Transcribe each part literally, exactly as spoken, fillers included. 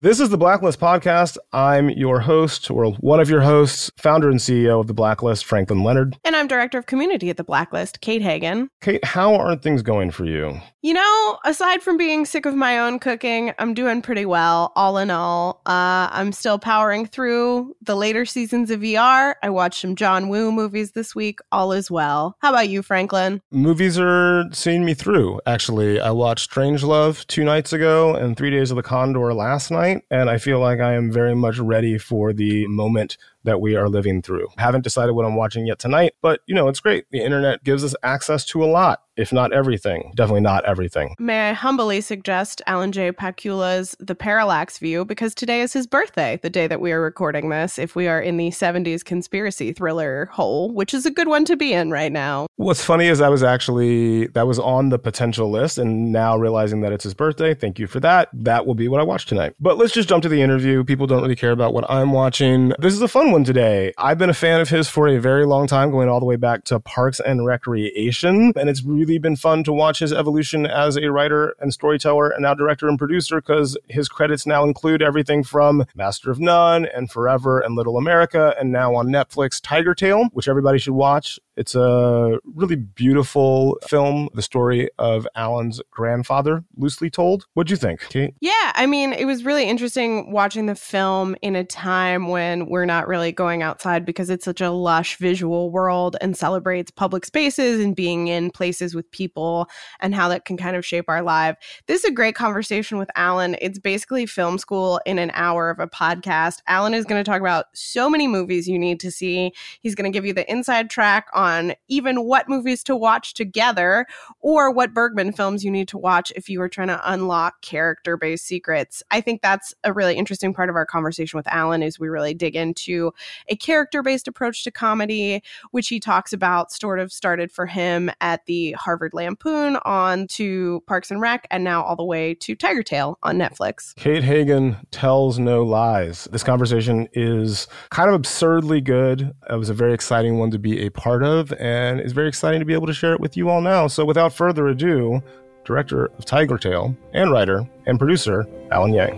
This is the Blacklist Podcast. I'm your host, or one of your hosts, founder and C E O of the Blacklist, Franklin Leonard. And I'm Director of Community at the Blacklist, Kate Hagan. Kate, how are things going for you? You know, aside from being sick of my own cooking, I'm doing pretty well, all in all. Uh, I'm still powering through the later seasons of E R. I watched some John Woo movies this week, all is well. How about you, Franklin? Movies are seeing me through, actually. I watched Strangelove two nights ago and Three Days of the Condor last night. And I feel like I am very much ready for the moment that we are living through. Haven't decided what I'm watching yet tonight, but, you know, it's great. The internet gives us access to a lot, if not everything. Definitely not everything. May I humbly suggest Alan J. Pakula's The Parallax View, because today is his birthday, the day that we are recording this, if we are in the seventies conspiracy thriller hole, which is a good one to be in right now. What's funny is I was actually, that was on the potential list, and now realizing that it's his birthday, thank you for that. That will be what I watch tonight. But let's just jump to the interview. People don't really care about what I'm watching. This is a fun one today. I've been a fan of his for a very long time, going all the way back to Parks and Recreation, and it's really been fun to watch his evolution as a writer and storyteller and now director and producer, because his credits now include everything from Master of None and Forever and Little America, and now on Netflix, Tiger Tail, which everybody should watch. It's a really beautiful film, the story of Alan's grandfather, loosely told. What'd you think, Kate? Yeah, I mean, it was really interesting watching the film in a time when we're not really going outside because it's such a lush visual world and celebrates public spaces and being in places with people and how that can kind of shape our life. This is a great conversation with Alan. It's basically film school in an hour of a podcast. Alan is going to talk about so many movies you need to see. He's going to give you the inside track on even what movies to watch together or what Bergman films you need to watch if you are trying to unlock character-based secrets. I think that's a really interesting part of our conversation with Alan, is we really dig into a character-based approach to comedy, which he talks about sort of started for him at the Harvard Lampoon, on to Parks and Rec, and now all the way to Tiger Tail on Netflix. Kate Hagan tells no lies. This conversation is kind of absurdly good. It was a very exciting one to be a part of, and it's very exciting to be able to share it with you all now. So without further ado, director of Tiger Tail and writer and producer, Alan Yang.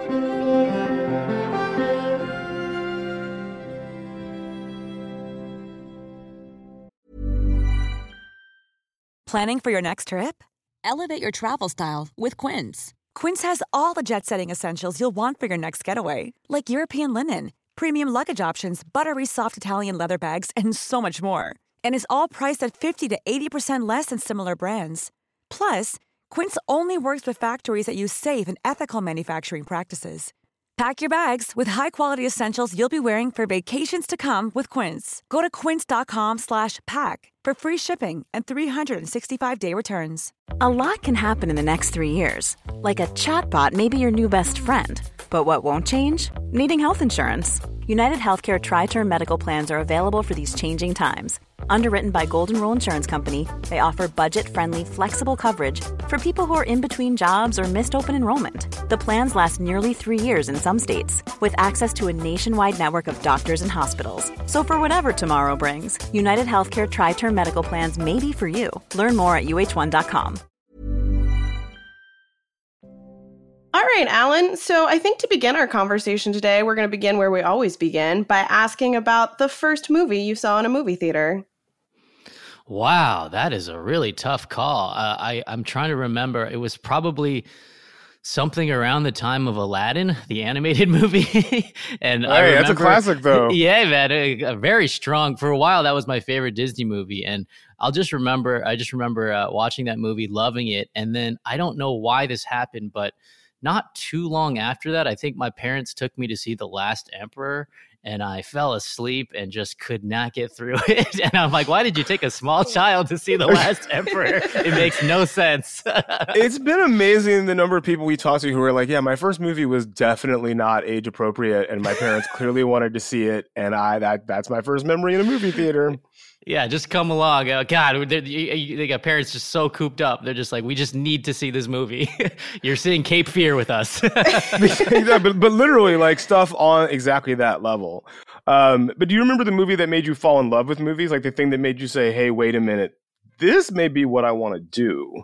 Planning for your next trip? Elevate your travel style with Quince. Quince has all the jet-setting essentials you'll want for your next getaway, like European linen, premium luggage options, buttery soft Italian leather bags, and so much more. And is all priced at fifty to eighty percent less than similar brands. Plus, Quince only works with factories that use safe and ethical manufacturing practices. Pack your bags with high-quality essentials you'll be wearing for vacations to come with Quince. Go to quince.com slash pack for free shipping and three sixty-five day returns. A lot can happen in the next three years. Like a chatbot may be your new best friend. But what won't change? Needing health insurance. United Healthcare Tri-Term Medical Plans are available for these changing times. Underwritten by Golden Rule Insurance Company, they offer budget-friendly, flexible coverage for people who are in between jobs or missed open enrollment. The plans last nearly three years in some states, with access to a nationwide network of doctors and hospitals. So for whatever tomorrow brings, United Healthcare Tri-Term Medical Plans may be for you. Learn more at U H one dot com. All right, Alan. So I think to begin our conversation today, we're going to begin where we always begin, by asking about the first movie you saw in a movie theater. Wow, that is a really tough call. Uh, I, I'm trying to remember. It was probably something around the time of Aladdin, the animated movie. And hey, I remember, that's a classic, though. Yeah, man, a, a very strong. For a while, that was my favorite Disney movie. And I'll just remember, I just remember uh, watching that movie, loving it. And then I don't know why this happened, but not too long after that, I think my parents took me to see The Last Emperor, and I fell asleep and just could not get through it. And I'm like, why did you take a small child to see The Last Emperor? It makes no sense. It's been amazing the number of people we talk to who are like, yeah, my first movie was definitely not age appropriate, and my parents clearly wanted to see it, and I that that's my first memory in a movie theater. Yeah, just come along. Oh, God, they, they got parents just so cooped up. They're just like, we just need to see this movie. You're seeing Cape Fear with us. Yeah, but, but literally, like, stuff on exactly that level. Um, but do you remember the movie that made you fall in love with movies? Like the thing that made you say, hey, wait a minute, this may be what I want to do.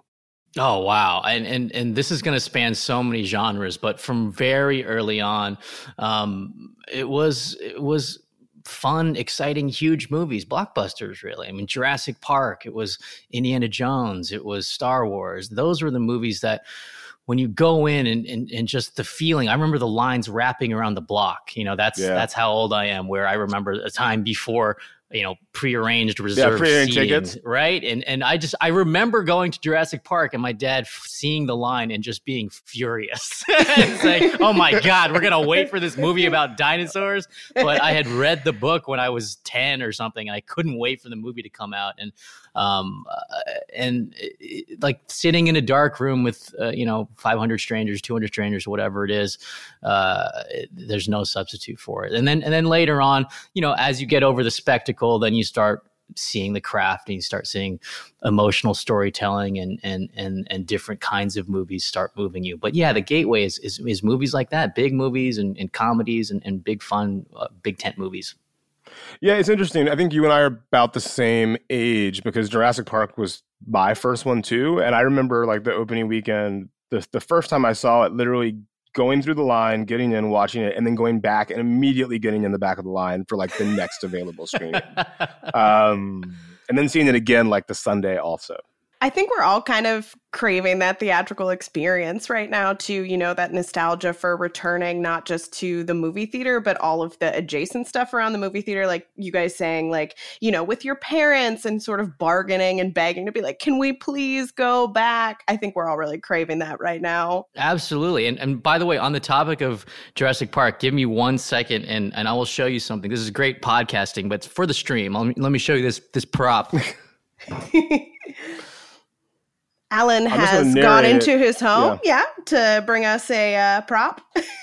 Oh, wow. And and and this is going to span so many genres, but from very early on, um, it was it was fun, exciting, huge movies, blockbusters, really. I mean, Jurassic Park, it was Indiana Jones, it was Star Wars. Those were the movies that when you go in and, and, and just the feeling, I remember the lines wrapping around the block. You know, that's yeah. that's how old I am, where I remember a time before, you know, prearranged reserved yeah, prearranged seating, tickets. Right? And and I just, I remember going to Jurassic Park and my dad f- seeing the line and just being furious. It's like, oh my God, we're going to wait for this movie about dinosaurs. But I had read the book when I was ten or something, and I couldn't wait for the movie to come out. And, um, uh, and it, like sitting in a dark room with, uh, you know, five hundred strangers, two hundred strangers, whatever it is, uh, it, there's no substitute for it. And then, and then later on, you know, as you get over the spectacle, then you start seeing the craft and you start seeing emotional storytelling and and and and different kinds of movies start moving you. But yeah, the gateway is is, is movies like that, big movies and, and comedies and, and big fun, uh, big tent movies. Yeah, it's interesting. I think you and I are about the same age because Jurassic Park was my first one too. And I remember like the opening weekend, the, the first time I saw it, literally going through the line, getting in, watching it, and then going back and immediately getting in the back of the line for like the next available screening. Um, and then seeing it again like the Sunday also. I think we're all kind of craving that theatrical experience right now too, you know, that nostalgia for returning not just to the movie theater, but all of the adjacent stuff around the movie theater. Like you guys saying, like, you know, with your parents and sort of bargaining and begging to be like, can we please go back? I think we're all really craving that right now. Absolutely. And and by the way, on the topic of Jurassic Park, give me one second and, and I will show you something. This is great podcasting, but for the stream, I'll, let me show you this, this prop. Alan has gone into his home, yeah, yeah to bring us a uh, prop.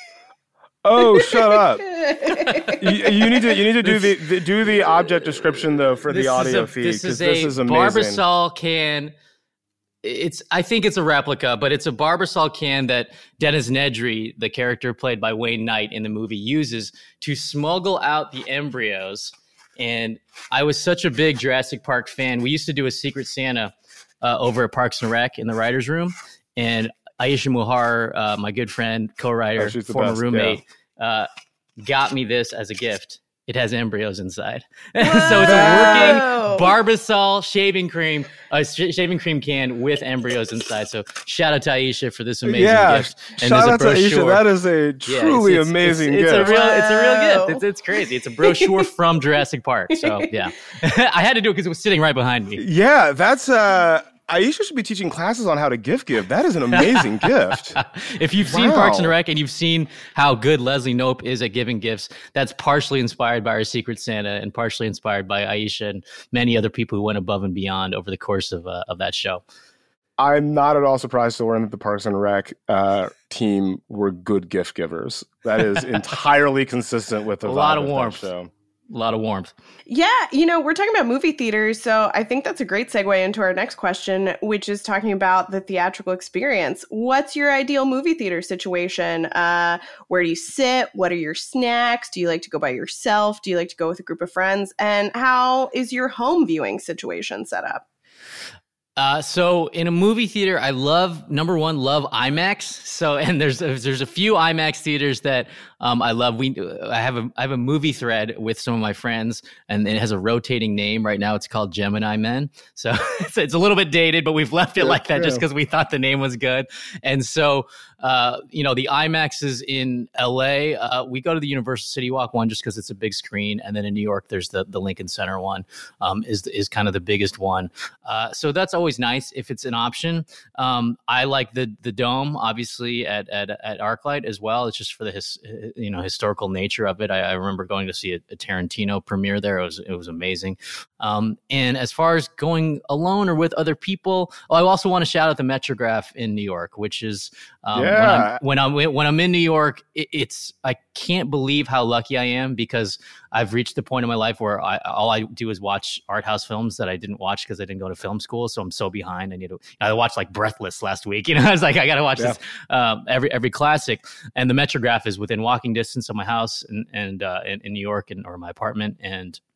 Oh, shut up! you, you need to you need to do the, the do the object description though for the audio a, feed. This is this a is amazing. Barbasol can. It's I think it's a replica, but it's a Barbasol can that Dennis Nedry, the character played by Wayne Knight in the movie, uses to smuggle out the embryos. And I was such a big Jurassic Park fan. We used to do a Secret Santa Uh, over at Parks and Rec in the writer's room. And Aisha Muhar, uh, my good friend, co-writer, oh, former best, roommate, yeah. uh, got me this as a gift. It has embryos inside. So it's a working Barbasol shaving cream, a sh- shaving cream can with embryos inside. So shout out to Aisha for this amazing yeah, gift. And shout out to brochure. Aisha. That is a truly yeah, it's, it's, amazing it's, it's, gift. It's a real, it's a real gift. It's, it's crazy. It's a brochure from Jurassic Park. So yeah, I had to do it because it was sitting right behind me. Yeah, that's... uh Aisha should be teaching classes on how to gift give. That is an amazing gift. If you've wow. seen Parks and Rec and you've seen how good Leslie Knope is at giving gifts, that's partially inspired by our Secret Santa and partially inspired by Aisha and many other people who went above and beyond over the course of uh, of that show. I'm not at all surprised to learn that the Parks and Rec uh, team were good gift givers. That is entirely consistent with the a vibe lot of, of warmth. That show. A lot of warmth. Yeah, you know, we're talking about movie theaters, so I think that's a great segue into our next question, which is talking about the theatrical experience. What's your ideal movie theater situation? Uh, where do you sit? What are your snacks? Do you like to go by yourself? Do you like to go with a group of friends? And how is your home viewing situation set up? Uh, so in a movie theater, I love, number one, love IMAX. So, and there's, a, there's a few IMAX theaters that, um, I love. We, I have a, I have a movie thread with some of my friends and it has a rotating name right now. It's called Gemini Men. So it's, it's a little bit dated, but we've left it That's like that true. Just because we thought the name was good. And so, uh, you know, the IMAXs in L A, uh, we go to the Universal City Walk one just because it's a big screen. And then in New York, there's the, the Lincoln Center one, um, is, is kind of the biggest one. Uh, so that's always Always nice if it's an option. Um, I like the the dome, obviously at at, at ArcLight as well. It's just for the his, you know historical nature of it. I, I remember going to see a, a Tarantino premiere there. It was it was amazing. Um, and as far as going alone or with other people, oh, I also want to shout out the Metrograph in New York, which is um, yeah. when I'm when I'm when I'm in New York, it, it's I can't believe how lucky I am because I've reached the point in my life where I, all I do is watch art house films that I didn't watch because I didn't go to film school. So I'm so behind. I need to, I watched like Breathless last week. You know, I was like, I got to watch yeah. this, um, every, every classic. And the Metrograph is within walking distance of my house and, and, uh, in, in New York and, or my apartment. And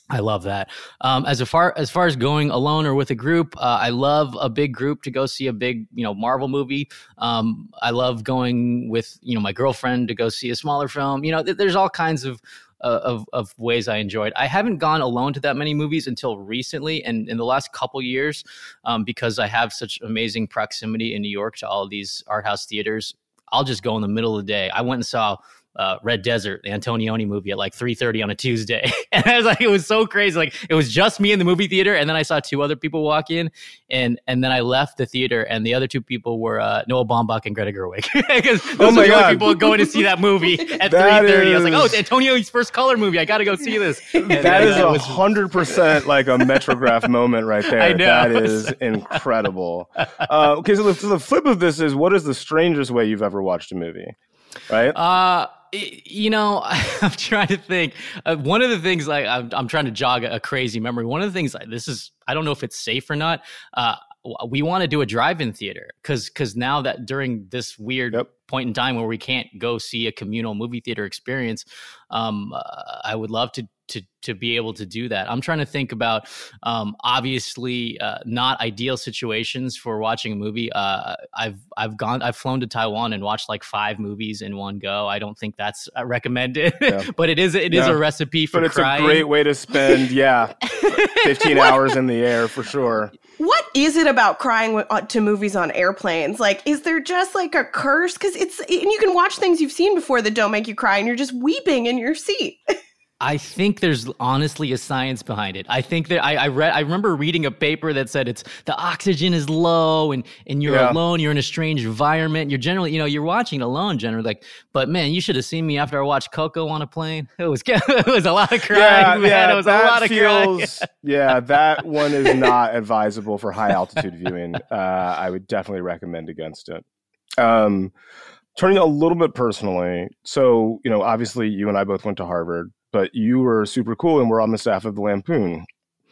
I love that. Um, as far as far as going alone or with a group, uh, I love a big group to go see a big, you know, Marvel movie. Um, I love going with, you know, my girlfriend to go see a smaller film. You know, th- there's all kinds of, uh, of of ways I enjoyed. I haven't gone alone to that many movies until recently, and in the last couple years, um, because I have such amazing proximity in New York to all of these art house theaters. I'll just go in the middle of the day. I went and saw Uh, Red Desert, the Antonioni movie, at like three thirty on a Tuesday. And I was like, it was so crazy. Like, it was just me in the movie theater. And then I saw two other people walk in. And and then I left the theater. And the other two people were uh, Noah Baumbach and Greta Gerwig. Because those oh my were the God. only people going to see that movie at three thirty. I was like, oh, it's Antonioni's first color movie. I got to go see this. And that is a was hundred percent like a Metrograph moment right there. I know. That is incredible. Uh, okay, so the, so the flip of this is, what is the strangest way you've ever watched a movie? Right? Uh, you know, I'm trying to think. Uh, one of the things, like, I'm, I'm trying to jog a, a crazy memory. One of the things, like, this is, I don't know if it's safe or not. Uh, we want to do a drive-in theater because because now that during this weird Yep. point in time where we can't go see a communal movie theater experience, um, uh, I would love to to to be able to do that. I'm trying to think about um, obviously uh, not ideal situations for watching a movie. Uh, I've I've gone I've flown to Taiwan and watched like five movies in one go. I don't think that's uh, recommended, Yeah. but it is it is Yeah. a recipe for But it's crying. a great way to spend, yeah, fifteen hours in the air for sure. What is it about crying w- uh, to movies on airplanes? Like, is there just like a curse? Because it's, and you can watch things you've seen before that don't make you cry, and you're just weeping in your seat. I think there's honestly a science behind it. I think that I, I read. I remember reading a paper that said it's the oxygen is low, and and you're Yeah. alone. You're in a strange environment. You're generally, you know, you're watching alone. Generally, like, but man, you should have seen me after I watched Coco on a plane. It was it was a lot of crying. Yeah, man. yeah, it was a that lot of crying. feels, yeah, that one is not advisable for high altitude viewing. Uh, I would definitely recommend against it. Um, turning a little bit personally, so, you know, obviously you and I both went to Harvard, but you were super cool and were on the staff of the Lampoon.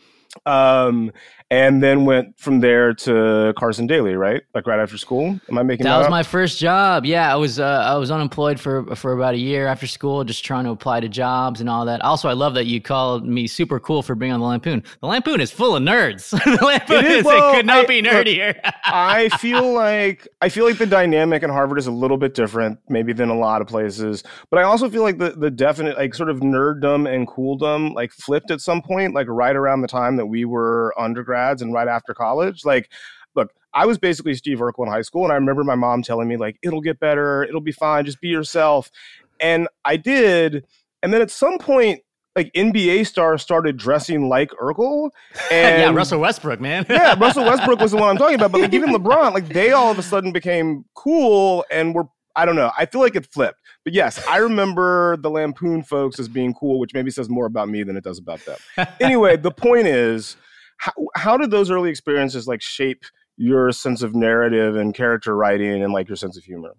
Um, and then went from there to Carson Daly, right? Like right after school. Am I making that, That was up? my first job. Yeah, I was uh, I was unemployed for for about a year after school, just trying to apply to jobs and all that. Also, I love that you called me super cool for being on the Lampoon. The Lampoon is full of nerds. The Lampoon It is, is, well, it could not I- be look, nerdier. I feel like I feel like the dynamic in Harvard is a little bit different, maybe than a lot of places. But I also feel like the the definite like sort of nerddom and cooldom like flipped at some point, like right around the time that we were undergrads and right after college. Like, look, I was basically Steve Urkel in high school, and I remember my mom telling me like, "It'll get better, it'll be fine, just be yourself," and I did. And then at some point, like N B A stars started dressing like Urkel. And yeah, Russell Westbrook, man. yeah, Russell Westbrook was the one I'm talking about. But like even LeBron, like they all of a sudden became cool and were, I don't know. I feel like it flipped. But yes, I remember the Lampoon folks as being cool, which maybe says more about me than it does about them. Anyway, the point is, how, how did those early experiences like shape your sense of narrative and character writing and like your sense of humor?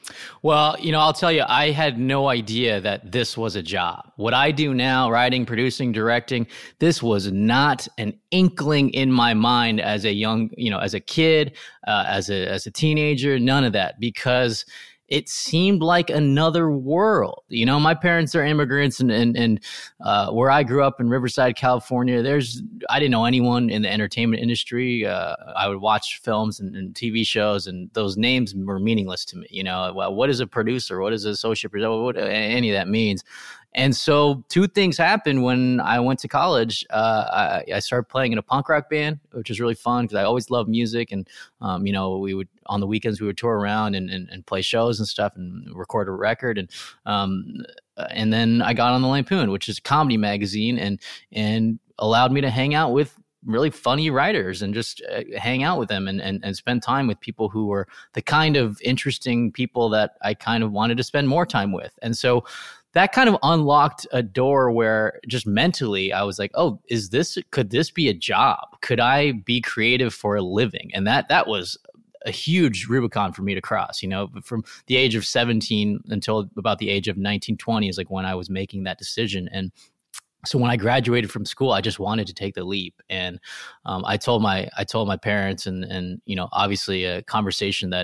Well, you know, I'll tell you, I had no idea that this was a job. What I do now, writing, producing, directing, this was not an inkling in my mind as a young, you know, as a kid, uh, as a as a teenager, none of that, because it seemed like another world. You know, my parents are immigrants, and and and uh, where I grew up in Riverside, California, there's I didn't know anyone in the entertainment industry. Uh, I would watch films and, and T V shows, and those names were meaningless to me. You know, well, what is a producer? What is an associate producer? What any of that means? And so two things happened when I went to college. Uh, I, I started playing in a punk rock band, which was really fun because I always loved music. And, um, you know, we would, on the weekends, we would tour around and, and, and play shows and stuff and record a record. And, um, and then I got on the Lampoon, which is a comedy magazine, and, and allowed me to hang out with really funny writers and just uh, hang out with them and, and, and spend time with people who were the kind of interesting people that I kind of wanted to spend more time with. And so that kind of unlocked a door where just mentally I was like, oh, is this, could this be a job? Could I be creative for a living? And that, that was a huge Rubicon for me to cross, you know, from the age of seventeen until about the age of nineteen, twenty is like when I was making that decision. And so when I graduated from school, I just wanted to take the leap. And um, I told my I told my parents, and and you know, obviously a conversation that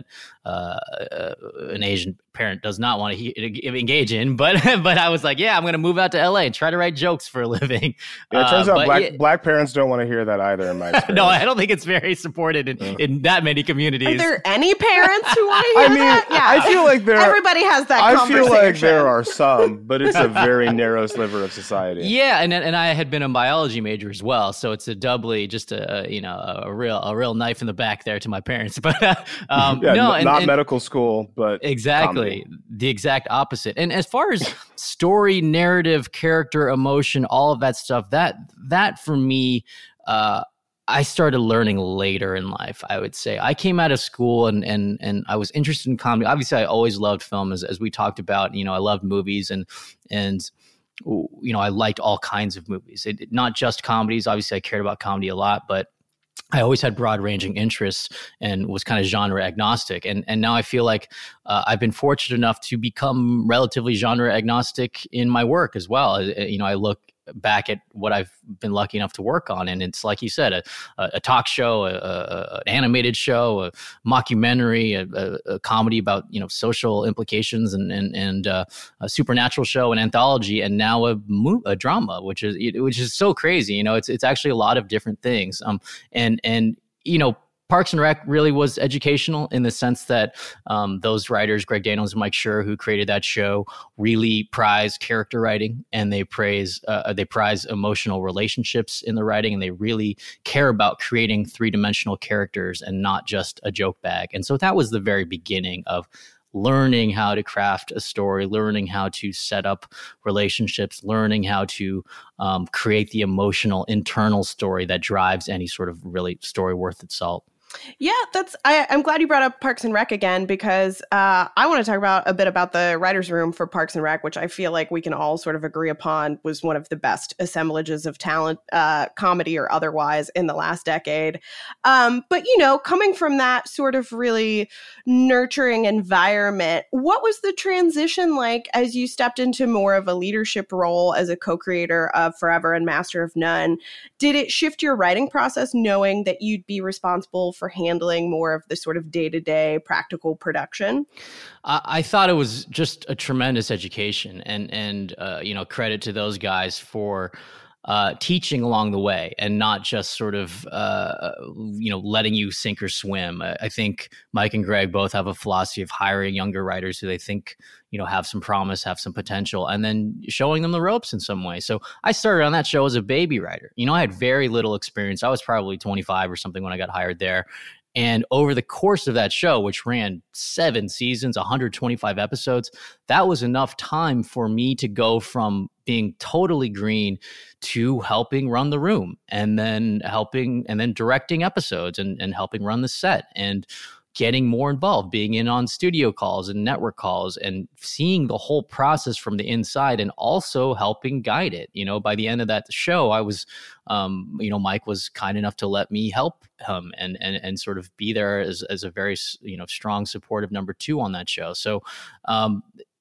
uh, uh, an Asian parent does not want to he- engage in. But but I was like, yeah, I'm going to move out to L A and try to write jokes for a living. Yeah, it turns uh, out black, yeah, black parents don't want to hear that either, in my experience. No, I don't think it's very supported in, Mm. in that many communities. Are there any parents who want to hear I mean, that? Yeah. I feel like there. Everybody has that I conversation. feel like there are some, but it's a very narrow sliver of society. Yeah, and and I had been a biology major as well, so it's a doubly just a you know a real a real knife in the back there to my parents. But uh, um, yeah, no, n- and, not and, medical school, but exactly comedy. the exact opposite. And as far as story, narrative, character, emotion, all of that stuff, that that for me. Uh, I started learning later in life, I would say. I came out of school and and and I was interested in comedy. Obviously, I always loved film, as as we talked about. You know, I loved movies and and you know, I liked all kinds of movies. It, not just comedies. Obviously, I cared about comedy a lot, but I always had broad-ranging interests and was kind of genre agnostic. And and now I feel like uh, I've been fortunate enough to become relatively genre agnostic in my work as well. You know, I look back at what I've been lucky enough to work on, and it's like you said, a, a talk show, a, a, an animated show, a mockumentary, a, a, a comedy about you know social implications, and and and uh, a supernatural show, an anthology, and now a mo- a drama, which is which is so crazy. You know, it's it's actually a lot of different things. Um, and and you know. Parks and Rec really was educational in the sense that um, those writers, Greg Daniels and Mike Schur, who created that show, really prize character writing, and they praise uh, they prize emotional relationships in the writing, and they really care about creating three-dimensional characters and not just a joke bag. And so that was the very beginning of learning how to craft a story, learning how to set up relationships, learning how to um, create the emotional internal story that drives any sort of really story worth its salt. Yeah, that's. I, I'm glad you brought up Parks and Rec again, because uh, I want to talk about a bit about the writers' room for Parks and Rec, which I feel like we can all sort of agree upon was one of the best assemblages of talent, uh, comedy or otherwise, in the last decade. Um, but you know, coming from that sort of really nurturing environment, what was the transition like as you stepped into more of a leadership role as a co-creator of Forever and Master of None? Did it shift your writing process, knowing that you'd be responsible for handling more of the sort of day-to-day practical production? I, I thought it was just a tremendous education, and and uh, you know, credit to those guys for uh, teaching along the way, and not just sort of uh, you know letting you sink or swim. I, I think Mike and Greg both have a philosophy of hiring younger writers who they think you know have some promise, have some potential, and then showing them the ropes in some way. So I started on that show as a baby writer. You know, I had very little experience. I was probably twenty-five or something when I got hired there. And over the course of that show, which ran seven seasons, one hundred twenty-five episodes, that was enough time for me to go from being totally green to helping run the room, and then helping and then directing episodes, and, and helping run the set, and getting more involved, being in on studio calls and network calls, and seeing the whole process from the inside, and also helping guide it. You know, by the end of that show, I was, um, you know, Mike was kind enough to let me help him and and and sort of be there as as a very, you know, strong, supportive number two on that show. So um,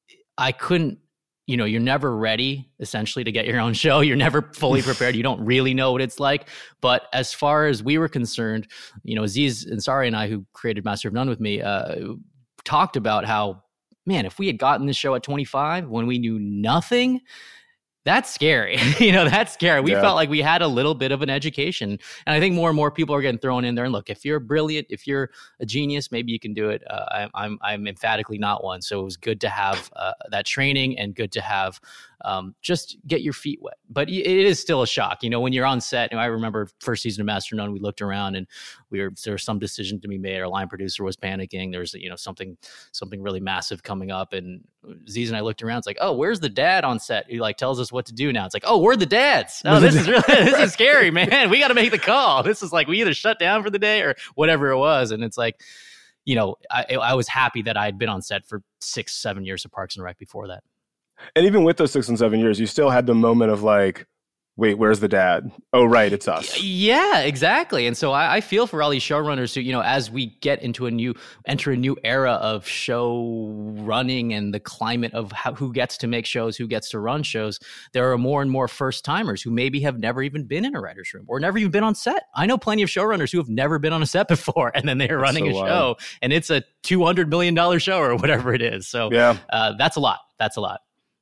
I couldn't. You know, you're never ready, essentially, to get your own show. You're never fully prepared. You don't really know what it's like. But as far as we were concerned, you know, Aziz Ansari and I, who created Master of None with me, uh, talked about how, man, if we had gotten this show at twenty-five when we knew nothing, that's scary. you know, that's scary. We Yeah. felt like we had a little bit of an education. And I think more and more people are getting thrown in there. And look, if you're brilliant, if you're a genius, maybe you can do it. Uh, I, I'm I'm emphatically not one. So it was good to have uh, that training, and good to have um, just get your feet wet. But it is still a shock. You know, when you're on set, and I remember first season of Master of None, we looked around and we were, there was some decision to be made. Our line producer was panicking. There was, you know, something, something really massive coming up. And Aziz and I looked around. It's like, oh, where's the dad on set? He like tells us what to do now. It's like, oh, we're the dads. Oh, this is really, this is scary, man. We got to make the call. This is like, we either shut down for the day or whatever it was. And it's like, you know, I, I was happy that I had been on set for six, seven years of Parks and Rec before that. And even with those six and seven years, you still had the moment of like, wait, where's the dad? Oh, right, it's us. Yeah, exactly. And so I, I feel for all these showrunners who, you know, as we get into a new, enter a new era of show running and the climate of how, who gets to make shows, who gets to run shows, there are more and more first timers who maybe have never even been in a writer's room or never even been on set. I know plenty of showrunners who have never been on a set before, and then they're running so a show and it's a two hundred million dollars show or whatever it is. So yeah, uh, that's a lot. That's a lot.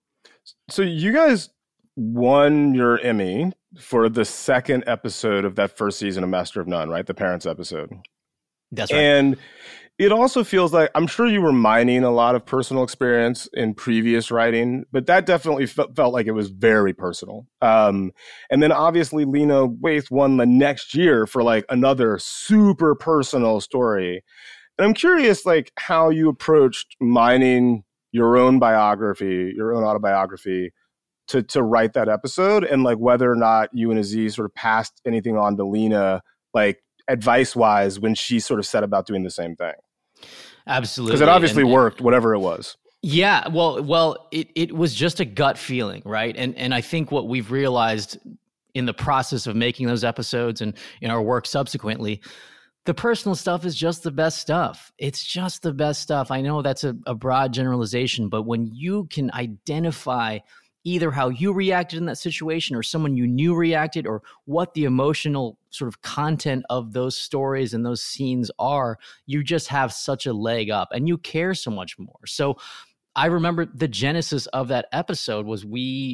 So you guys won your Emmy for the second episode of that first season of Master of None, right? The parents episode. That's right. And it also feels like, I'm sure you were mining a lot of personal experience in previous writing, but that definitely felt, felt like it was very personal. Um, and then obviously Lena Waithe won the next year for like another super personal story. And I'm curious, like, how you approached mining your own biography, your own autobiography, to to write that episode, and like whether or not you and Aziz sort of passed anything on to Lena, like advice wise, when she sort of set about doing the same thing. Absolutely. Because it obviously and, worked, whatever it was. Yeah, well, well, it, it was just a gut feeling, right? And and I think what we've realized in the process of making those episodes and in our work subsequently, the personal stuff is just the best stuff. It's just the best stuff. I know that's a, a broad generalization, but when you can identify either how you reacted in that situation or someone you knew reacted or what the emotional sort of content of those stories and those scenes are, you just have such a leg up and you care so much more. So I remember the genesis of that episode was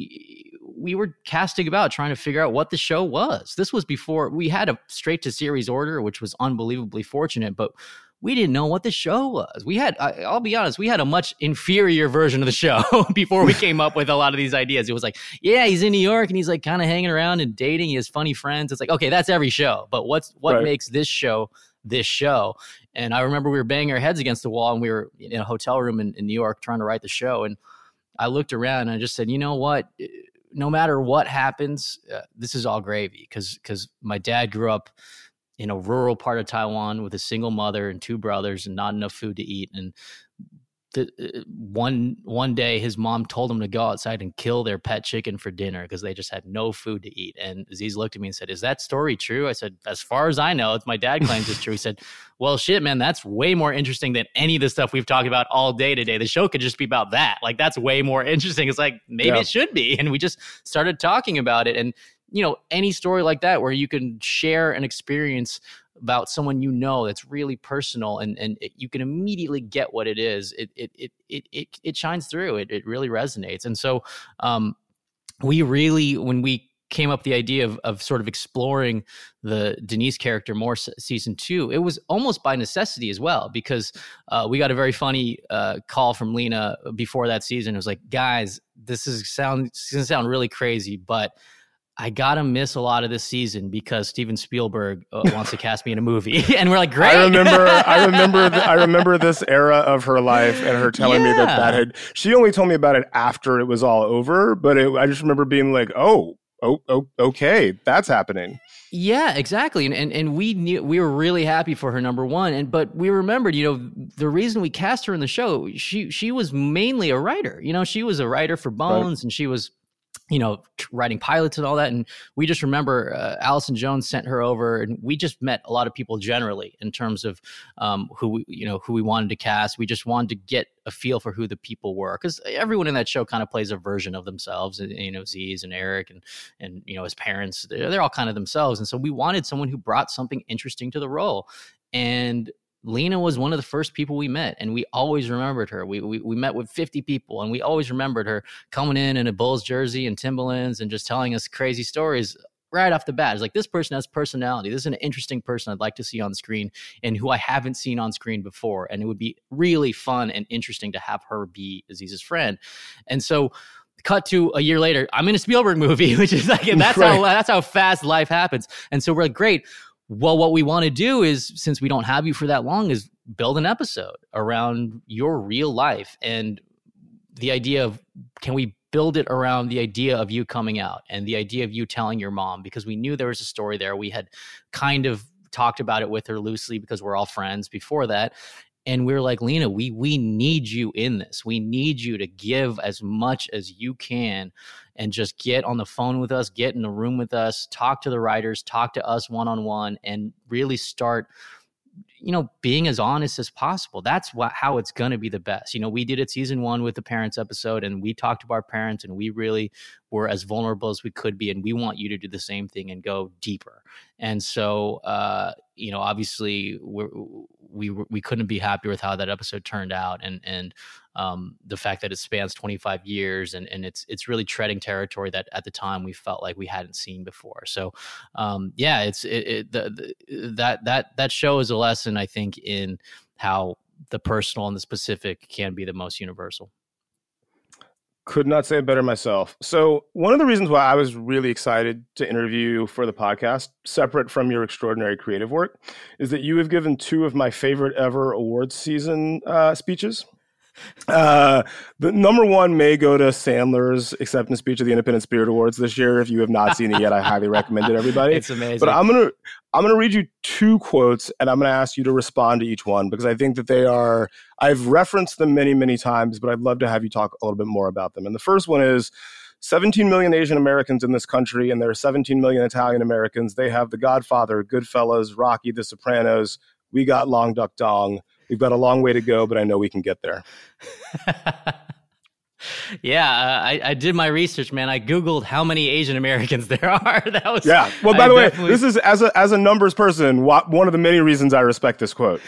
we we were casting about trying to figure out what the show was. This was before we had a straight to series order, which was unbelievably fortunate, but we didn't know what the show was. We had, I, I'll be honest, we had a much inferior version of the show before we came up with a lot of these ideas. It was like, yeah, he's in New York and he's like kind of hanging around and dating. He has funny friends. It's like, okay, that's every show. But what's what right. makes this show this show? And I remember we were banging our heads against the wall and we were in a hotel room in, in New York trying to write the show. And I looked around and I just said, you know what? No matter what happens, uh, this is all gravy. Because because my dad grew up in a rural part of Taiwan with a single mother and two brothers and not enough food to eat. And the, uh, one one day his mom told him to go outside and kill their pet chicken for dinner because they just had no food to eat. And Aziz looked at me and said, is that story true? I said, as far as I know, it's my dad claims it's true. He said, well, shit, man, that's way more interesting than any of the stuff we've talked about all day today. The show could just be about that. Like, that's way more interesting. It's like, maybe yeah. it should be. And we just started talking about it. And you know, any story like that where you can share an experience about someone you know that's really personal and and it, you can immediately get what it is, it it it it it, it shines through. It it really resonates. And so um, we really, when we came up with the idea of of sort of exploring the Denise character more s- season two, it was almost by necessity as well, because uh, we got a very funny uh, call from Lena before that season. It was like, guys, this is sound this is gonna sound really crazy, but I gotta miss a lot of this season because Steven Spielberg uh, wants to cast me in a movie. And we're like, great. I remember, I remember, the, I remember this era of her life and her telling yeah. me that that had. She only told me about it after it was all over, but it, I just remember being like, oh, oh, oh, okay, that's happening. Yeah, exactly. And, and and we knew we were really happy for her, number one. And but we remembered, you know, the reason we cast her in the show, she she was mainly a writer. You know, she was a writer for Bones, right. and she was, you know, writing pilots and all that. And we just remember uh, Allison Jones sent her over, and we just met a lot of people generally in terms of um, who, we, you know, who we wanted to cast. We just wanted to get a feel for who the people were, because everyone in that show kind of plays a version of themselves. You know, Aziz and Eric and, and, you know, his parents, they're, they're all kind of themselves. And so we wanted someone who brought something interesting to the role. And Lena was one of the first people we met, and we always remembered her. We, we we met with fifty people, and we always remembered her coming in in a Bulls jersey and Timberlands and just telling us crazy stories right off the bat. It's like, this person has personality. This is an interesting person I'd like to see on screen and who I haven't seen on screen before. And it would be really fun and interesting to have her be Aziz's friend. And so cut to a year later, I'm in a Spielberg movie, which is like, and that's right. how that's how fast life happens. And so we're like, great. Well, what we want to do is, since we don't have you for that long, is build an episode around your real life. And the idea of, can we build it around the idea of you coming out and the idea of you telling your mom? Because we knew there was a story there. We had kind of talked about it with her loosely because we're all friends before that. And we we're like, Lena, we we need you in this. We need you to give as much as you can and just get on the phone with us, get in the room with us, talk to the writers, talk to us one-on-one, and really start, you know, being as honest as possible. That's what, how it's going to be the best. You know, we did it season one with the parents episode, and we talked to our parents, and we really were as vulnerable as we could be. And we want you to do the same thing and go deeper. And so, uh, you know, obviously we're, we we couldn't be happier with how that episode turned out, and and um, the fact that it spans twenty-five years, and and it's it's really treading territory that at the time we felt like we hadn't seen before. So, um, yeah, it's it, it the, the, that that that show is a lesson, I think, in how the personal and the specific can be the most universal. Could not say it better myself. So one of the reasons why I was really excited to interview for the podcast, separate from your extraordinary creative work, is that you have given two of my favorite ever awards season uh, speeches. Uh, the number one may go to Sandler's acceptance speech of the Independent Spirit Awards this year. If you have not seen it yet, I highly recommend it, everybody. It's amazing. But I'm gonna I'm gonna read you two quotes, and I'm gonna ask you to respond to each one, because I think that they are. I've referenced them many, many times, but I'd love to have you talk a little bit more about them. And the first one is, seventeen million Asian Americans in this country, and there are seventeen million Italian Americans. They have The Godfather, Goodfellas, Rocky, The Sopranos. We got Long Duck Dong. We've got a long way to go, but I know we can get there. Yeah, uh, I, I did my research, man. I Googled how many Asian Americans there are. That was yeah. Well, by I the definitely... way, this is as a as a numbers person, one of the many reasons I respect this quote.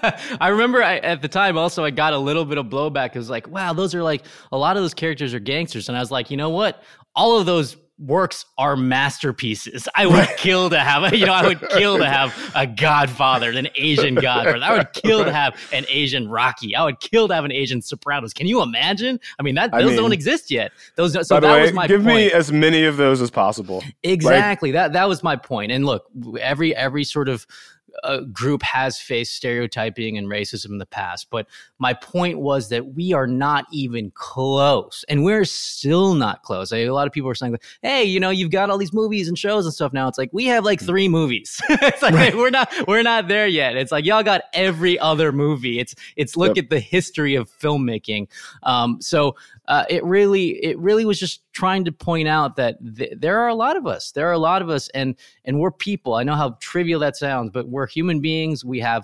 I remember I, at the time also I got a little bit of blowback. It was like, wow, those are like a lot of those characters are gangsters, and I was like, you know what? All of those works are masterpieces. I would kill to have, you know, I would kill to have a Godfather, an Asian Godfather. I would kill to have an Asian Rocky. I would kill to have an Asian Sopranos. Can you imagine? I mean, that I those mean, don't exist yet. Those, so by the that way, was my give point. me as many of those as possible. Exactly. Like, that that was my point. And look, every every sort of uh, group has faced stereotyping and racism in the past. But my point was that we are not even close, and we're still not close. I, a lot of people are saying, like, hey, you know, you've got all these movies and shows and stuff now. It's like, we have like three movies. It's like, right. we're not, we're not there yet. It's like, y'all got every other movie. It's, it's look yep. at the history of filmmaking. Um, so uh, it really, it really was just trying to point out that th- there are a lot of us. There are a lot of us, and and we're people. I know how trivial that sounds, but we're human beings. We have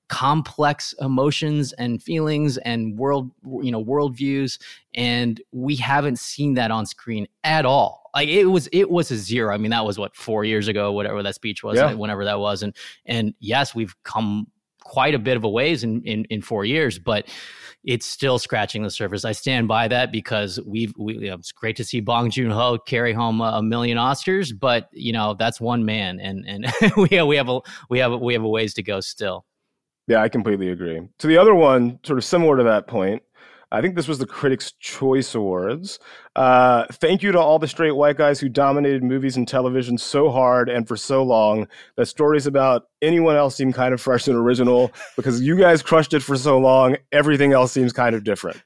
complex emotions and feelings and world, you know, worldviews, and we haven't seen that on screen at all. Like it was, it was a zero. I mean, that was what, four years ago, whatever that speech was, yeah. whenever that was, and and yes, we've come quite a bit of a ways in in, in four years, but it's still scratching the surface. I stand by that because we've, we, you know, it's great to see Bong Joon-ho carry home a, a million Oscars, but you know, that's one man, and and we have, we have a we have a, we have a ways to go still. Yeah, I completely agree. So the other one, sort of similar to that point, I think this was the Critics' Choice Awards. Uh, thank you to all the straight white guys who dominated movies and television so hard and for so long that stories about anyone else seem kind of fresh and original. Because you guys crushed it for so long, everything else seems kind of different.